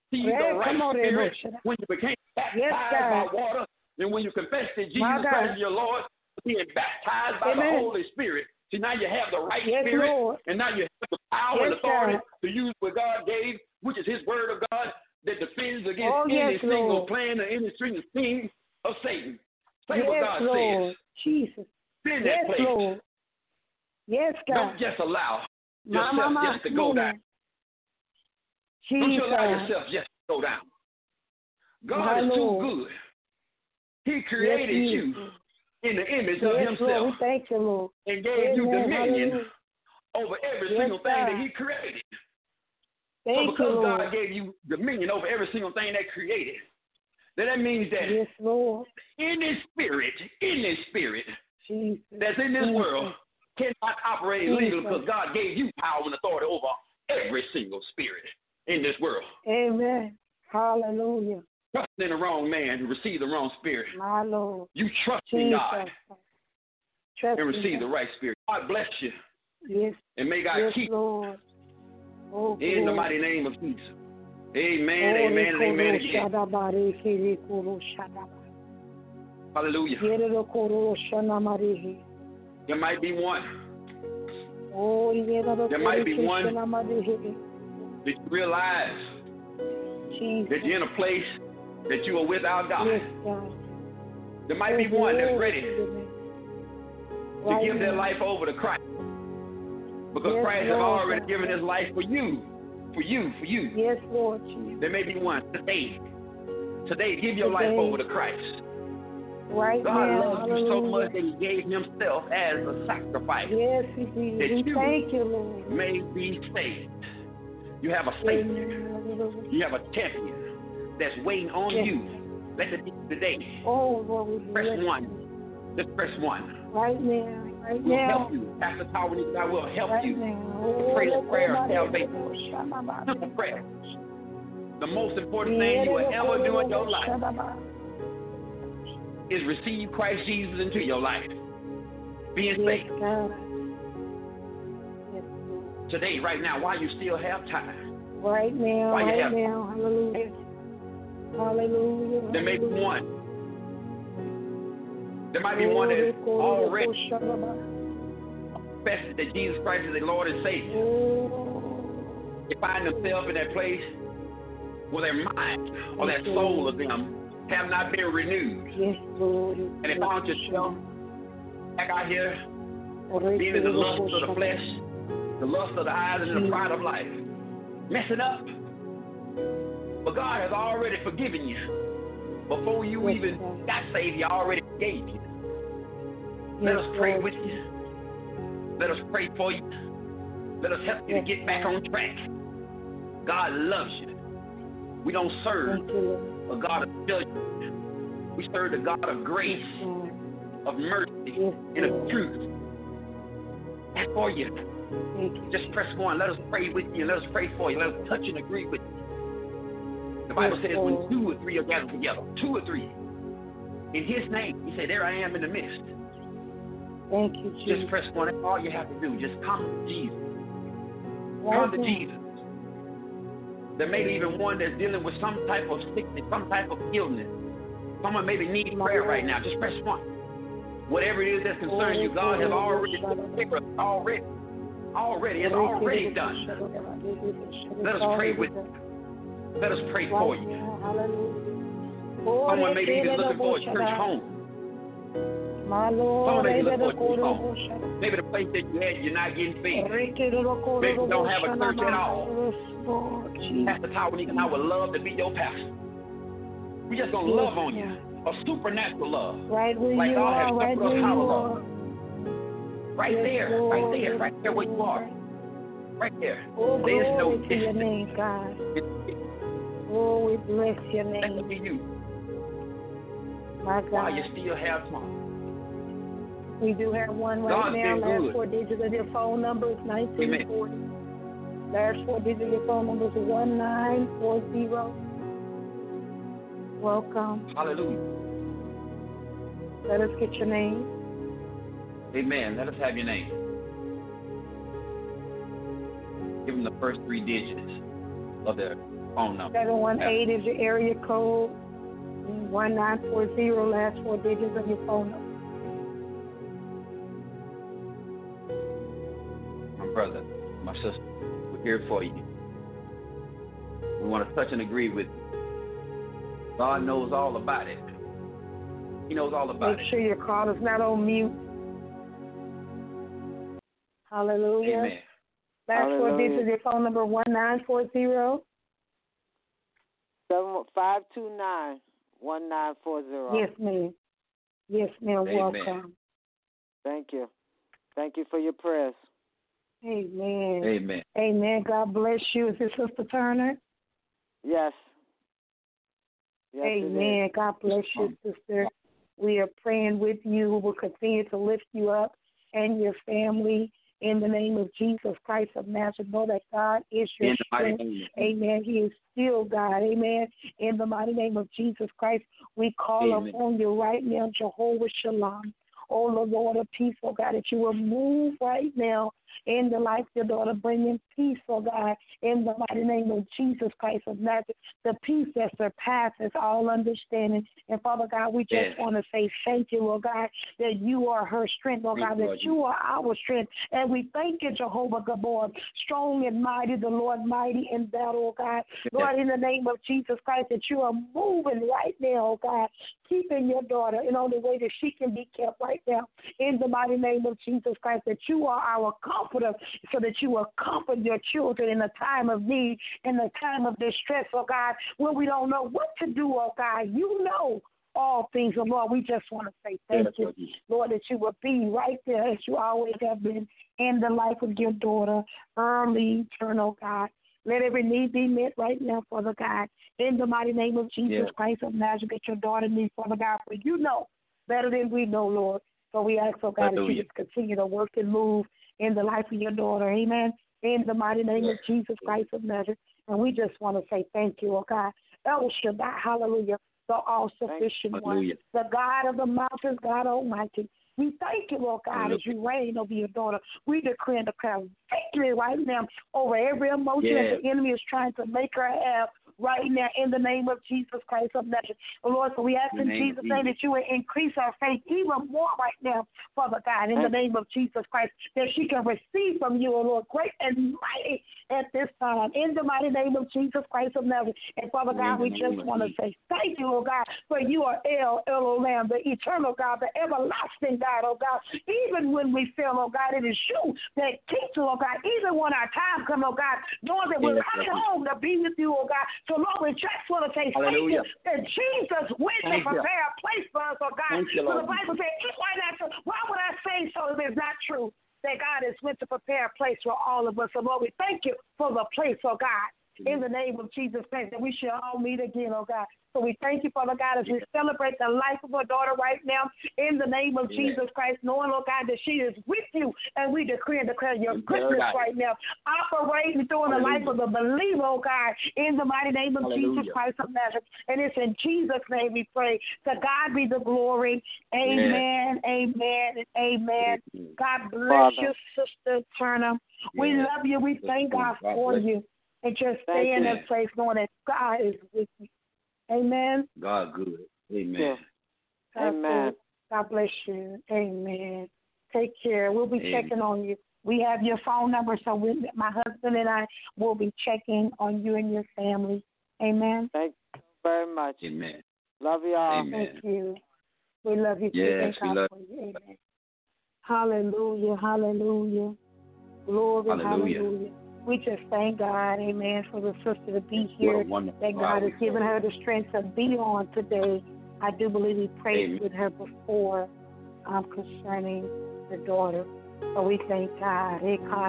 received Yeah, the right come on, spirit, Rebbe. when you became baptized Yes, by God. water, and when you confessed that Jesus My God. Christ is your Lord, being baptized by Amen. the Holy Spirit. See, now you have the right Yes, spirit, Lord. and now you have the power and Yes, authority God. to use what God gave, which is His Word of God, that defends against Oh, any yes, single Lord. plan or any single scheme of Satan. Say Yes, what God Lord. says. Jesus. Be in Yes, that place. Lord. Yes, God. Don't just allow My yourself mama, just to come go on down. now. Don't you allow Jesus. yourself just to go down. God My is too Lord. good. He created Yes, He you is. in the image of Yes, Himself Lord. We thank you, Lord. and gave you Amen. dominion Hallelujah. over every Yes, single thing that God. He created. Thank so you, because Lord. God gave you dominion over every single thing that created, then that means that Yes, Lord. in this spirit, in this spirit Jesus. that's in this Jesus. world cannot operate Jesus. legally because God gave you power and authority over every single spirit in this world. Amen. Hallelujah. Trusting in the wrong man who received the wrong spirit. My Lord. You trust in Jesus. God Trust and in receive God. the right spirit. God bless you. Yes. And may God Yes, keep Lord. Oh, you in the glory. mighty name of Jesus. Amen, Oh, amen, and amen rekoro again. shadabare, rekoro shadabare. Hallelujah. Yere rekoro shanamare. There might be one Oh, yere There might be rekoro one shanamare. that you realize Jesus. that you're in a place that you are without God. Yes, God. There might be Oh, one that's glory ready to your name. to Right give their now. life over to Christ. Because Yes, Christ has Lord already God. given His life for you. For you, for you. Yes, Lord Jesus. There may be one today. Today, give your Today. life over to Christ. Right God now. loves you so Hallelujah. much that He gave Himself as a sacrifice Yes, He did. that We you thank you, Lord. may be saved. You have a Savior. Amen. You have a champion that's waiting on Yes. you. Let it be today. Oh, Lord, we Press bless one. you. Just press one. Right now. Right We'll now. help you. Pastor Tawani, I will help Right you. now. Oh, Pray the Lord, prayer of Lord, salvation. Lord, Shabbat. Simple prayer. The most important thing you will ever do in your life is receive Christ Jesus into your life. Being Yes, saved. God. Yes, Lord. Today, right now, while you still have time. Right now. Why you Right have- now. Hallelujah. Hallelujah. There may be hallelujah. one. There might be Oh, one that Lord, is Lord, already Lord, Shabbat. confessed that Jesus Christ is their Lord and Savior. Oh, They find themselves in that place where their mind or their soul of them have not been renewed. yes, Lord. And they found yourself back out here being in the lust of the flesh, the lust of the eyes, and the pride of life. Messing up. But God has already forgiven you. Before you Yes, even God. got saved, He already forgave you. Yes, Let us pray Lord. with you. Let us pray for you. Let us help you Yes, to get back God. on track. God loves you. We don't serve Thank you, Lord. a God of judgment. We serve the God of grace, God. of mercy, Yes, and of Lord. truth. That's for you. Thank you. Just press one. Let us pray with you. Let us pray for you. Let us touch and agree with you. The Bible Yes, says when Lord. two or three are gathered together, two or three, in His name, He said, there I am in the midst. Thank you, Just Jesus. press one. That's all you have to do. Just come to Jesus. Right Come to now. Jesus. There may be even one that's dealing with some type of sickness, some type of illness. Someone maybe needs My prayer Lord. right now. Just press one. Whatever it is that's concerning you, God has already taken it. Already. Already. It's already done. Let us pray with you. Let us pray for Right you. now. Hallelujah. Someone may be even looking for a church home. My Lord. Someone may be looking for a church home. Maybe the place that you had, you're not getting fed. Maybe you don't have a church at all. Pastor Tawani and I would love to be your pastor. We just gonna love on you. A supernatural love. Right where Like you God has are, right showed us where how to you love. are. Right Yes, there, Lord, right there, yes, right there where you are. Lord. Right there. Oh, There's no glory to your distance. name, God. It's- Oh, we bless your Let it name, be you. my While you God. still have time. We do have one right God's now. been Last good. four digits of your phone number is nineteen forty. Last four digits of your phone number is one nine four zero. Welcome. Hallelujah. Let us get your name. Amen. Let us have your name. Give them the first three digits of their phone number. seven one eight is your area code. one nine four zero, last four digits of your phone number. My brother, my sister, we're here for you. We want to touch and agree with you. God knows all about it. He knows all about Make it. sure your call is not on mute. Hallelujah. Amen. Last four Hallelujah. digits of your phone number, one nine four zero. Seven five two nine one nine four zero. Yes, ma'am. Yes, ma'am. Amen. Welcome. Thank you. Thank you for your prayers. Amen. Amen. Amen. God bless you. Is this Sister Turner? Yes. Yes, it is. Amen. God bless you, sister. We are praying with you. We will continue to lift you up and your family in the name of Jesus Christ of Nazareth. Know that God is your In the mighty strength. name. Amen. He is still God. Amen. In the mighty name of Jesus Christ, we call Amen. upon you right now, Jehovah Shalom. Oh, Lord of peace, oh God, that you will move right now in the life of your daughter, bringing peace, oh God, in the mighty name of Jesus Christ of Nazareth, the peace that surpasses all understanding. And Father God, we just Yes. want to say thank you, oh God, that you are her strength, oh Thank God, you, that Lord you are our strength. And we thank you, Jehovah Gabor, strong and mighty, the Lord mighty in battle, oh God. Lord, in the name of Jesus Christ, that you are moving right now, oh God, keeping your daughter in only way that she can be kept right now. In the mighty name of Jesus Christ, that you are our comforter, so that you will comfort your children in a time of need, in a time of distress, oh God, when we don't know what to do, oh God. You know all things, oh Lord. We just want to say thank you, Lord, that you will be right there as you always have been in the life of your daughter, early, eternal God. Let every need be met right now, Father God. In the mighty name of Jesus Yes. Christ of Nazareth, that your daughter needs, Father God, for you know better than we know, Lord. So we ask, oh God, that you Hallelujah. just continue to work and move in the life of your daughter. Amen. In the mighty name of Jesus Christ of Nazareth. And we just want to say thank you, oh God. El Shaddai, hallelujah, the all-sufficient one, Hallelujah. the God of the mountains, God Almighty. We thank you, Lord God, Hallelujah. as you reign over your daughter. We decree and declare victory right now over every emotion Yes. that the enemy is trying to make her have right now in the name of Jesus Christ of Nazareth. Lord, so we ask In in the name of Jesus' name Jesus. that you will increase our faith even more right now, Father God, in the name of Jesus Christ, that she can receive from you, O Lord, great and mighty at this time, in the mighty name of Jesus Christ of Nazareth. And Father God, we In the just name of want to Jesus. say thank you, oh God, for you are El Elohim, the eternal God, the everlasting God, oh God. Even when we fail, oh God, it is you that keeps us, oh God. Even when our time comes, oh God, knowing that we're Yes, coming Lord. home to be with you, oh God. So Lord, we just want to say Hallelujah. thank you that Jesus went Thank to you. prepare a place for us, oh God. Thank you, So Lord. the Bible says, if I not, why would I say so if it's not true? That God has went to prepare a place for all of us. So Lord, we thank you for the place, oh God. In the name of Jesus Christ, that we shall all meet again, oh God. So we thank you, Father God, as we celebrate the life of our daughter right now, in the name of Amen. Jesus Christ, knowing, Lord God, that she is with you, and we decree and declare your In goodness paradise. right now, operating through the life of the believer, oh God, in the mighty name of Jesus Hallelujah. Christ of Nazareth. And it's in Jesus' name we pray. To God be the glory. Amen, amen, and amen. Yes. God bless Father. you, Sister Turner. We Yes. love you. We thank God God for bless you. you. And just Thank stay in you. that place knowing that God is with you. Amen. God good. Amen. Yeah. God Amen. bless- God bless you. Amen. Take care. We'll be Amen. checking on you. We have your phone number, so we, my husband and I will be checking on you and your family. Amen. Thank you very much. Amen. Love you all. Amen. Thank you. We love you too. Yes, Thank we God love for you. Amen. Hallelujah. Hallelujah. Glory. Hallelujah. Hallelujah. We just thank God, amen, for the sister to be What here, a wonderful that God has God we given serve. her the strength to be on today. I do believe we prayed Amen. with her before um, concerning the daughter. So we thank God.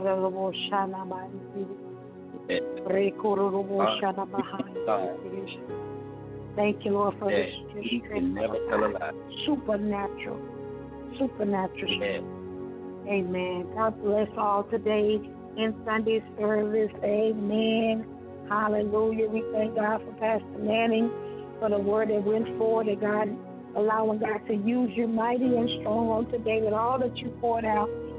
Thank you, Lord, for Yes. this your He strength. can never tell a lie. Supernatural. Supernatural Yes. strength. Amen. God bless all today in Sunday service. Amen. Hallelujah. We thank God for Pastor Manning for the word that went forward, that God allowing God to use you mighty and strong on today with all that you poured out,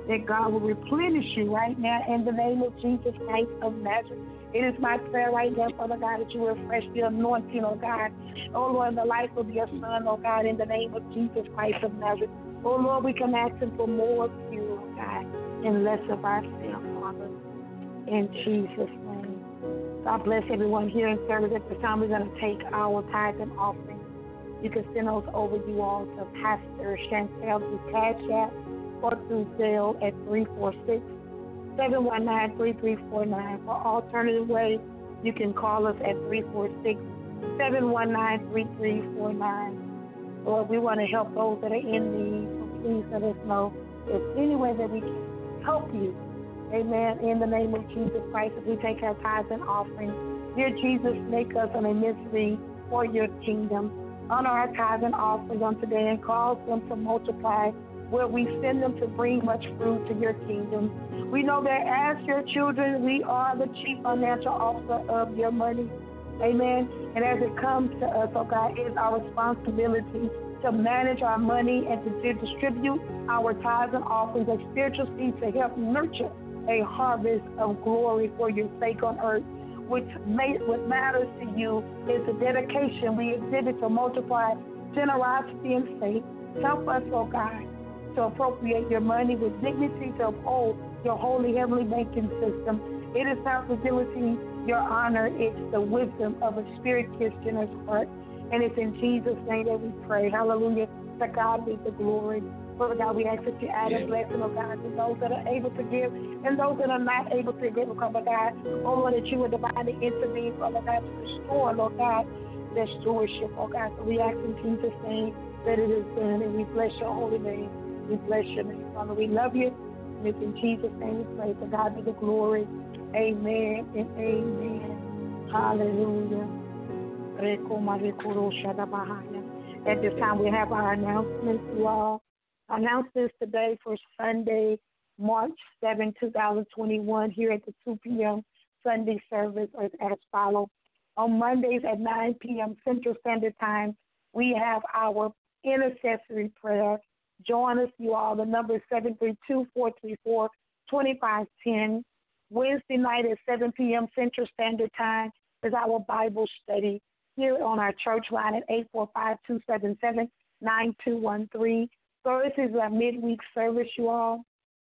that God will replenish you right now in the name of Jesus Christ of Nazareth. It is my prayer right now, Father God, that you refresh the anointing, oh God. Oh Lord, in the life of your son, oh God, in the name of Jesus Christ of Nazareth. Oh Lord, we come asking for more of you, oh God, and less of ourselves, Father. In Jesus' name. God bless everyone here in service. At this time, we're going to take our tithes and offerings. You can send those over you all to Pastor Chantel through Cash App or through Zelle at three four six, seven one nine, three three four nine. For alternative way, you can call us at three four six, seven one nine, three three four nine. Lord, we want to help those that are in need, so please let us know if any way that we can help you. Amen. In the name of Jesus Christ, as we take our tithes and offerings, dear Jesus, make us an immensely for your kingdom. Honor our tithes and offerings on today and cause them to multiply where we send them to bring much fruit to your kingdom. We know that as your children, we are the chief financial officer of your money. Amen. And as it comes to us, oh God, it is our responsibility to manage our money and to distribute our tithes and offerings as spiritual seeds to help nurture a harvest of glory for your sake on earth. Which may, what matters to you is the dedication we exhibit to multiply generosity and faith. Help us, oh God, to appropriate your money with dignity to uphold your holy heavenly banking system. It is not fragility, your honor. It's the wisdom of a spirit-kissed generous heart. And it's in Jesus' name that we pray. Hallelujah. To God be the glory. Father God, we ask that you add a blessing, oh God, to those that are able to give and those that are not able to give, Father God. Oh Lord, that you would divinely intervene, Father God, to restore, Lord God, their stewardship, oh God. So we ask in Jesus' name that it is done, and we bless your holy name. We bless your name, Father. We love you, and it's in Jesus' name we pray. To God be the glory. Amen and amen. Hallelujah. At this time, we have our announcements, you all. Announcements today for Sunday, March seventh, twenty twenty-one, here at the two p.m. Sunday service is as follows. On Mondays at nine p.m. Central Standard Time, we have our intercessory prayer. Join us, you all. The number is seven three two, four three four, two five one zero. Wednesday night at seven p.m. Central Standard Time is our Bible study here on our church line at eight four five, two seven seven, nine two one three. Thursday is our midweek service, you all.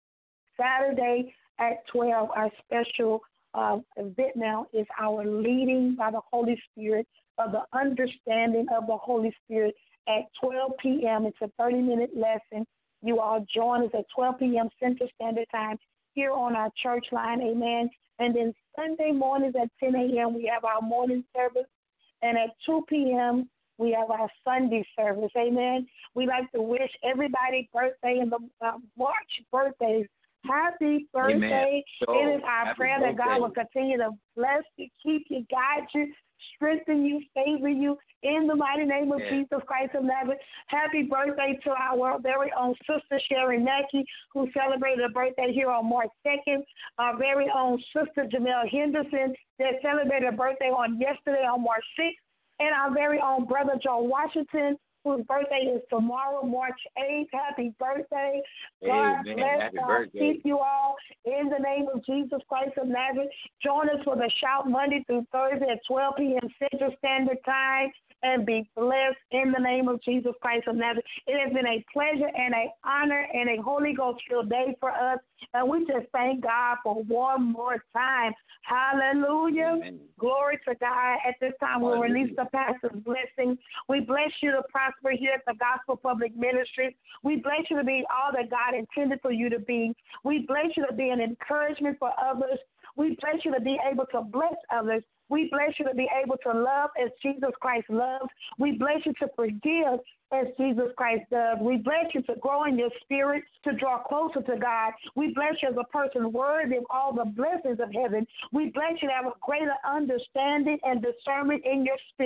Saturday at twelve, our special uh, event now is our leading by the Holy Spirit of the understanding of the Holy Spirit at twelve p.m. It's a thirty-minute lesson. You all join us at twelve p.m. Central Standard Time here on our church line, amen. And then Sunday mornings at ten a.m. we have our morning service. And at two p.m. we have our Sunday service, amen. We like to wish everybody birthday in the uh, March birthdays. Happy birthday. So, it is our prayer birthday. that God will continue to bless you, keep you, guide you, strengthen you, favor you in the mighty name of yeah. Jesus Christ of Nazareth. Happy birthday to our very own Sister Sherry Mackey, who celebrated a birthday here on March second. Our very own Sister Jamel Henderson that celebrated a birthday on yesterday on March sixth. And our very own Brother Joe Washington, whose birthday is tomorrow, March eighth. Happy birthday. God Amen. bless Happy God. birthday. Keep you all in the name of Jesus Christ of Nazareth. Join us for the Shout Monday through Thursday at twelve p.m. Central Standard Time. And be blessed in the name of Jesus Christ of Nazareth. It has been a pleasure and an honor and a Holy Ghost-filled day for us. And we just thank God for one more time. Hallelujah. Amen. Glory to God. At this time, we'll Hallelujah. release the pastor's blessing. We bless you to prosper here at the Gospel Public Ministry. We bless you to be all that God intended for you to be. We bless you to be an encouragement for others. We bless you to be able to bless others. We bless you to be able to love as Jesus Christ loves. We bless you to forgive as Jesus Christ does. We bless you to grow in your spirit, to draw closer to God. We bless you as a person worthy of all the blessings of heaven. We bless you to have a greater understanding and discernment in your spirit.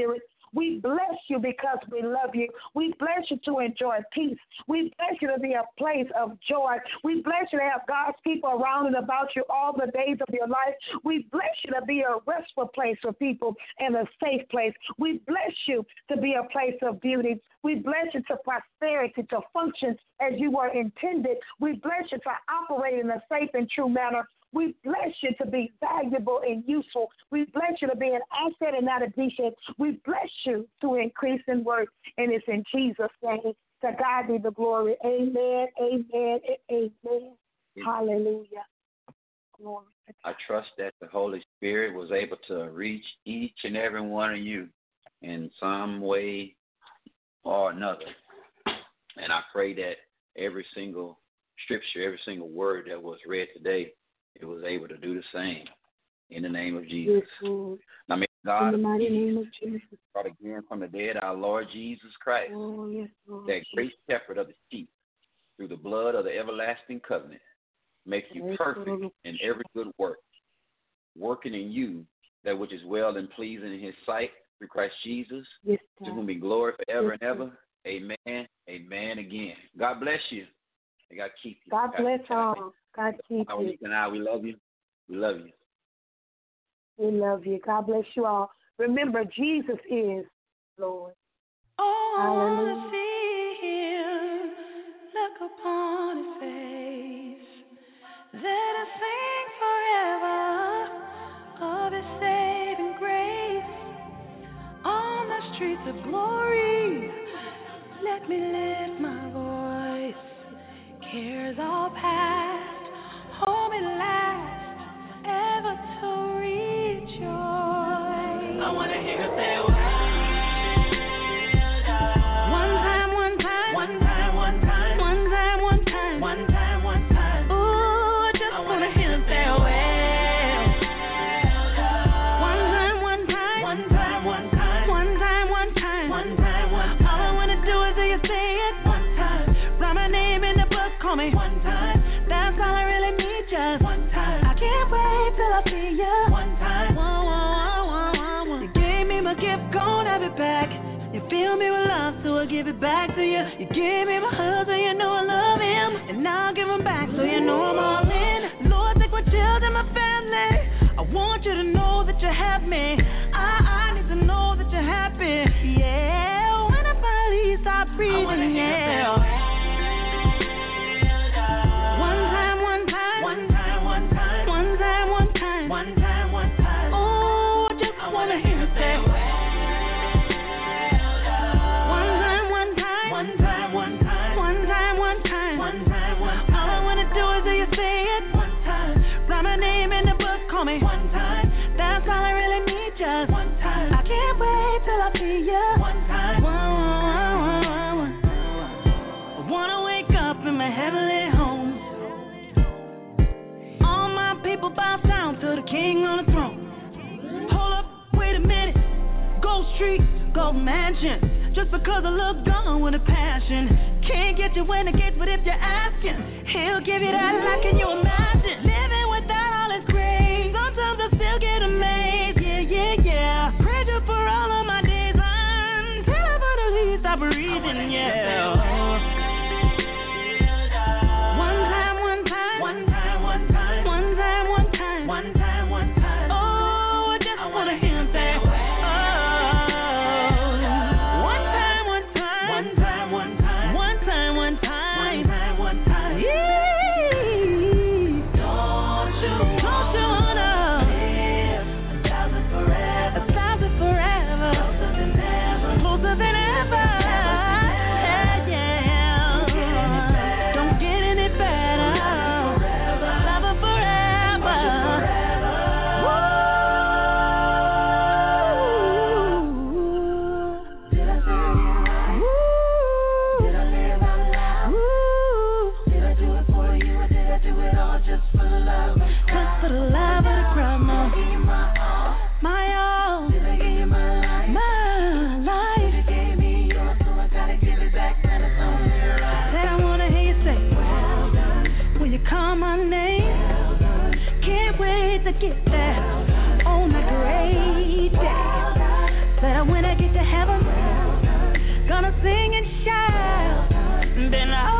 We bless you because we love you. We bless you to enjoy peace. We bless you to be a place of joy. We bless you to have God's people around and about you all the days of your life. We bless you to be a restful place for people and a safe place. We bless you to be a place of beauty. We bless you to prosperity, to function as you were intended. We bless you to operate in a safe and true manner. We bless you to be valuable and useful. We bless you to be an asset and not a defect. We bless you to increase in work, and it's in Jesus' name. To God be the glory. Amen, amen, and amen. Hallelujah. Glory. I trust that the Holy Spirit was able to reach each and every one of you in some way or another. And I pray that every single scripture, every single word that was read today, it was able to do the same in the name of Jesus. Yes, now, may God, in the mighty name of Jesus, brought again from the dead, our Lord Jesus Christ, oh, yes, Lord, that great shepherd of the sheep, through the blood of the everlasting covenant, make you perfect in every good work, working in you that which is well and pleasing in his sight through Christ Jesus, yes, to whom be glory forever yes, and ever. Amen. Amen again. God bless you. And God keep you. God bless all. God keep you. And I, we love you. We love you. We love you. God bless you all. Remember, Jesus is Lord. Oh, Hallelujah. I wanna see him, look upon his face. Let us sing forever of his saving grace. On the streets of glory, let me lift my voice. Cares all past, home at last, ever to rejoice. I want to hear say, one time, one time, one time, one time, one time, one time, one time, one time. Ooh, I just I want to hear him say, well, one time, one time, one time, one time, one time, one time, one time, one time. All I want to do is hear you say it one time. Write my name in the book, call me one time. That's all I really need, just one time. I can't wait till I see you one time. Whoa, whoa, whoa, whoa, whoa. You gave me my gift, gon' have it back. You fill me with love, so I give it back to you. You gave me my husband, you know I love him, and now I give him back, so you know I'm all in. Lord, take my children, my family. I want you to know that you have me. I, I need to know that you're happy. Yeah, when I finally stop breathing, yeah. One time, one time, one time, one time, one time, one time, one time, one time. Oh, I just I wanna hear you say. One time, one time, one time, one time, one time, one time, one time, one time. All I wanna do is hear you say it one time. Write my name in the book, call me one time. That's all I really need, just one time. I can't wait till I see you one time. One, one, one, one, one. I wanna wake up in my heavenly home. All my people bow down to the King on the throne. Hold up, wait a minute. Gold Street, Gold Mansion. Just because I look gone with a passion. Can't get you when it gets, but if you're asking, he'll give you that. Like, can you imagine living without all his grace? Sometimes I still get amazed. Yeah, yeah, yeah. Praise you for all of my days until I finally stop breathing. Yeah. One time, one time, one time, one time, one time, one time, one time, one time. Oh, I just I wanna hear him say, oh. One time, one time, one time, one time, one time, one time, one time, one time. Yeah. Don't you, don't you wanna live a thousand forever, a thousand forever, closer than ever, closer than ever. Yeah, yeah. Don't get any better. Love her forever. Woo. Did I say it right? Woo. Did I live out loud? Woo. Did I do it for you or did I do it all just for the love of the crowd? Just for the love of the crowd, no. Did I give you my all? My all. Did I give you my life? My life. You gave me yours, so I gotta give it back. That is only right. Said I wanna hear you say, well done. When you call my name, well done. Can't wait to get there on that great day. But when I get to heaven, gonna sing and shout. Then I'll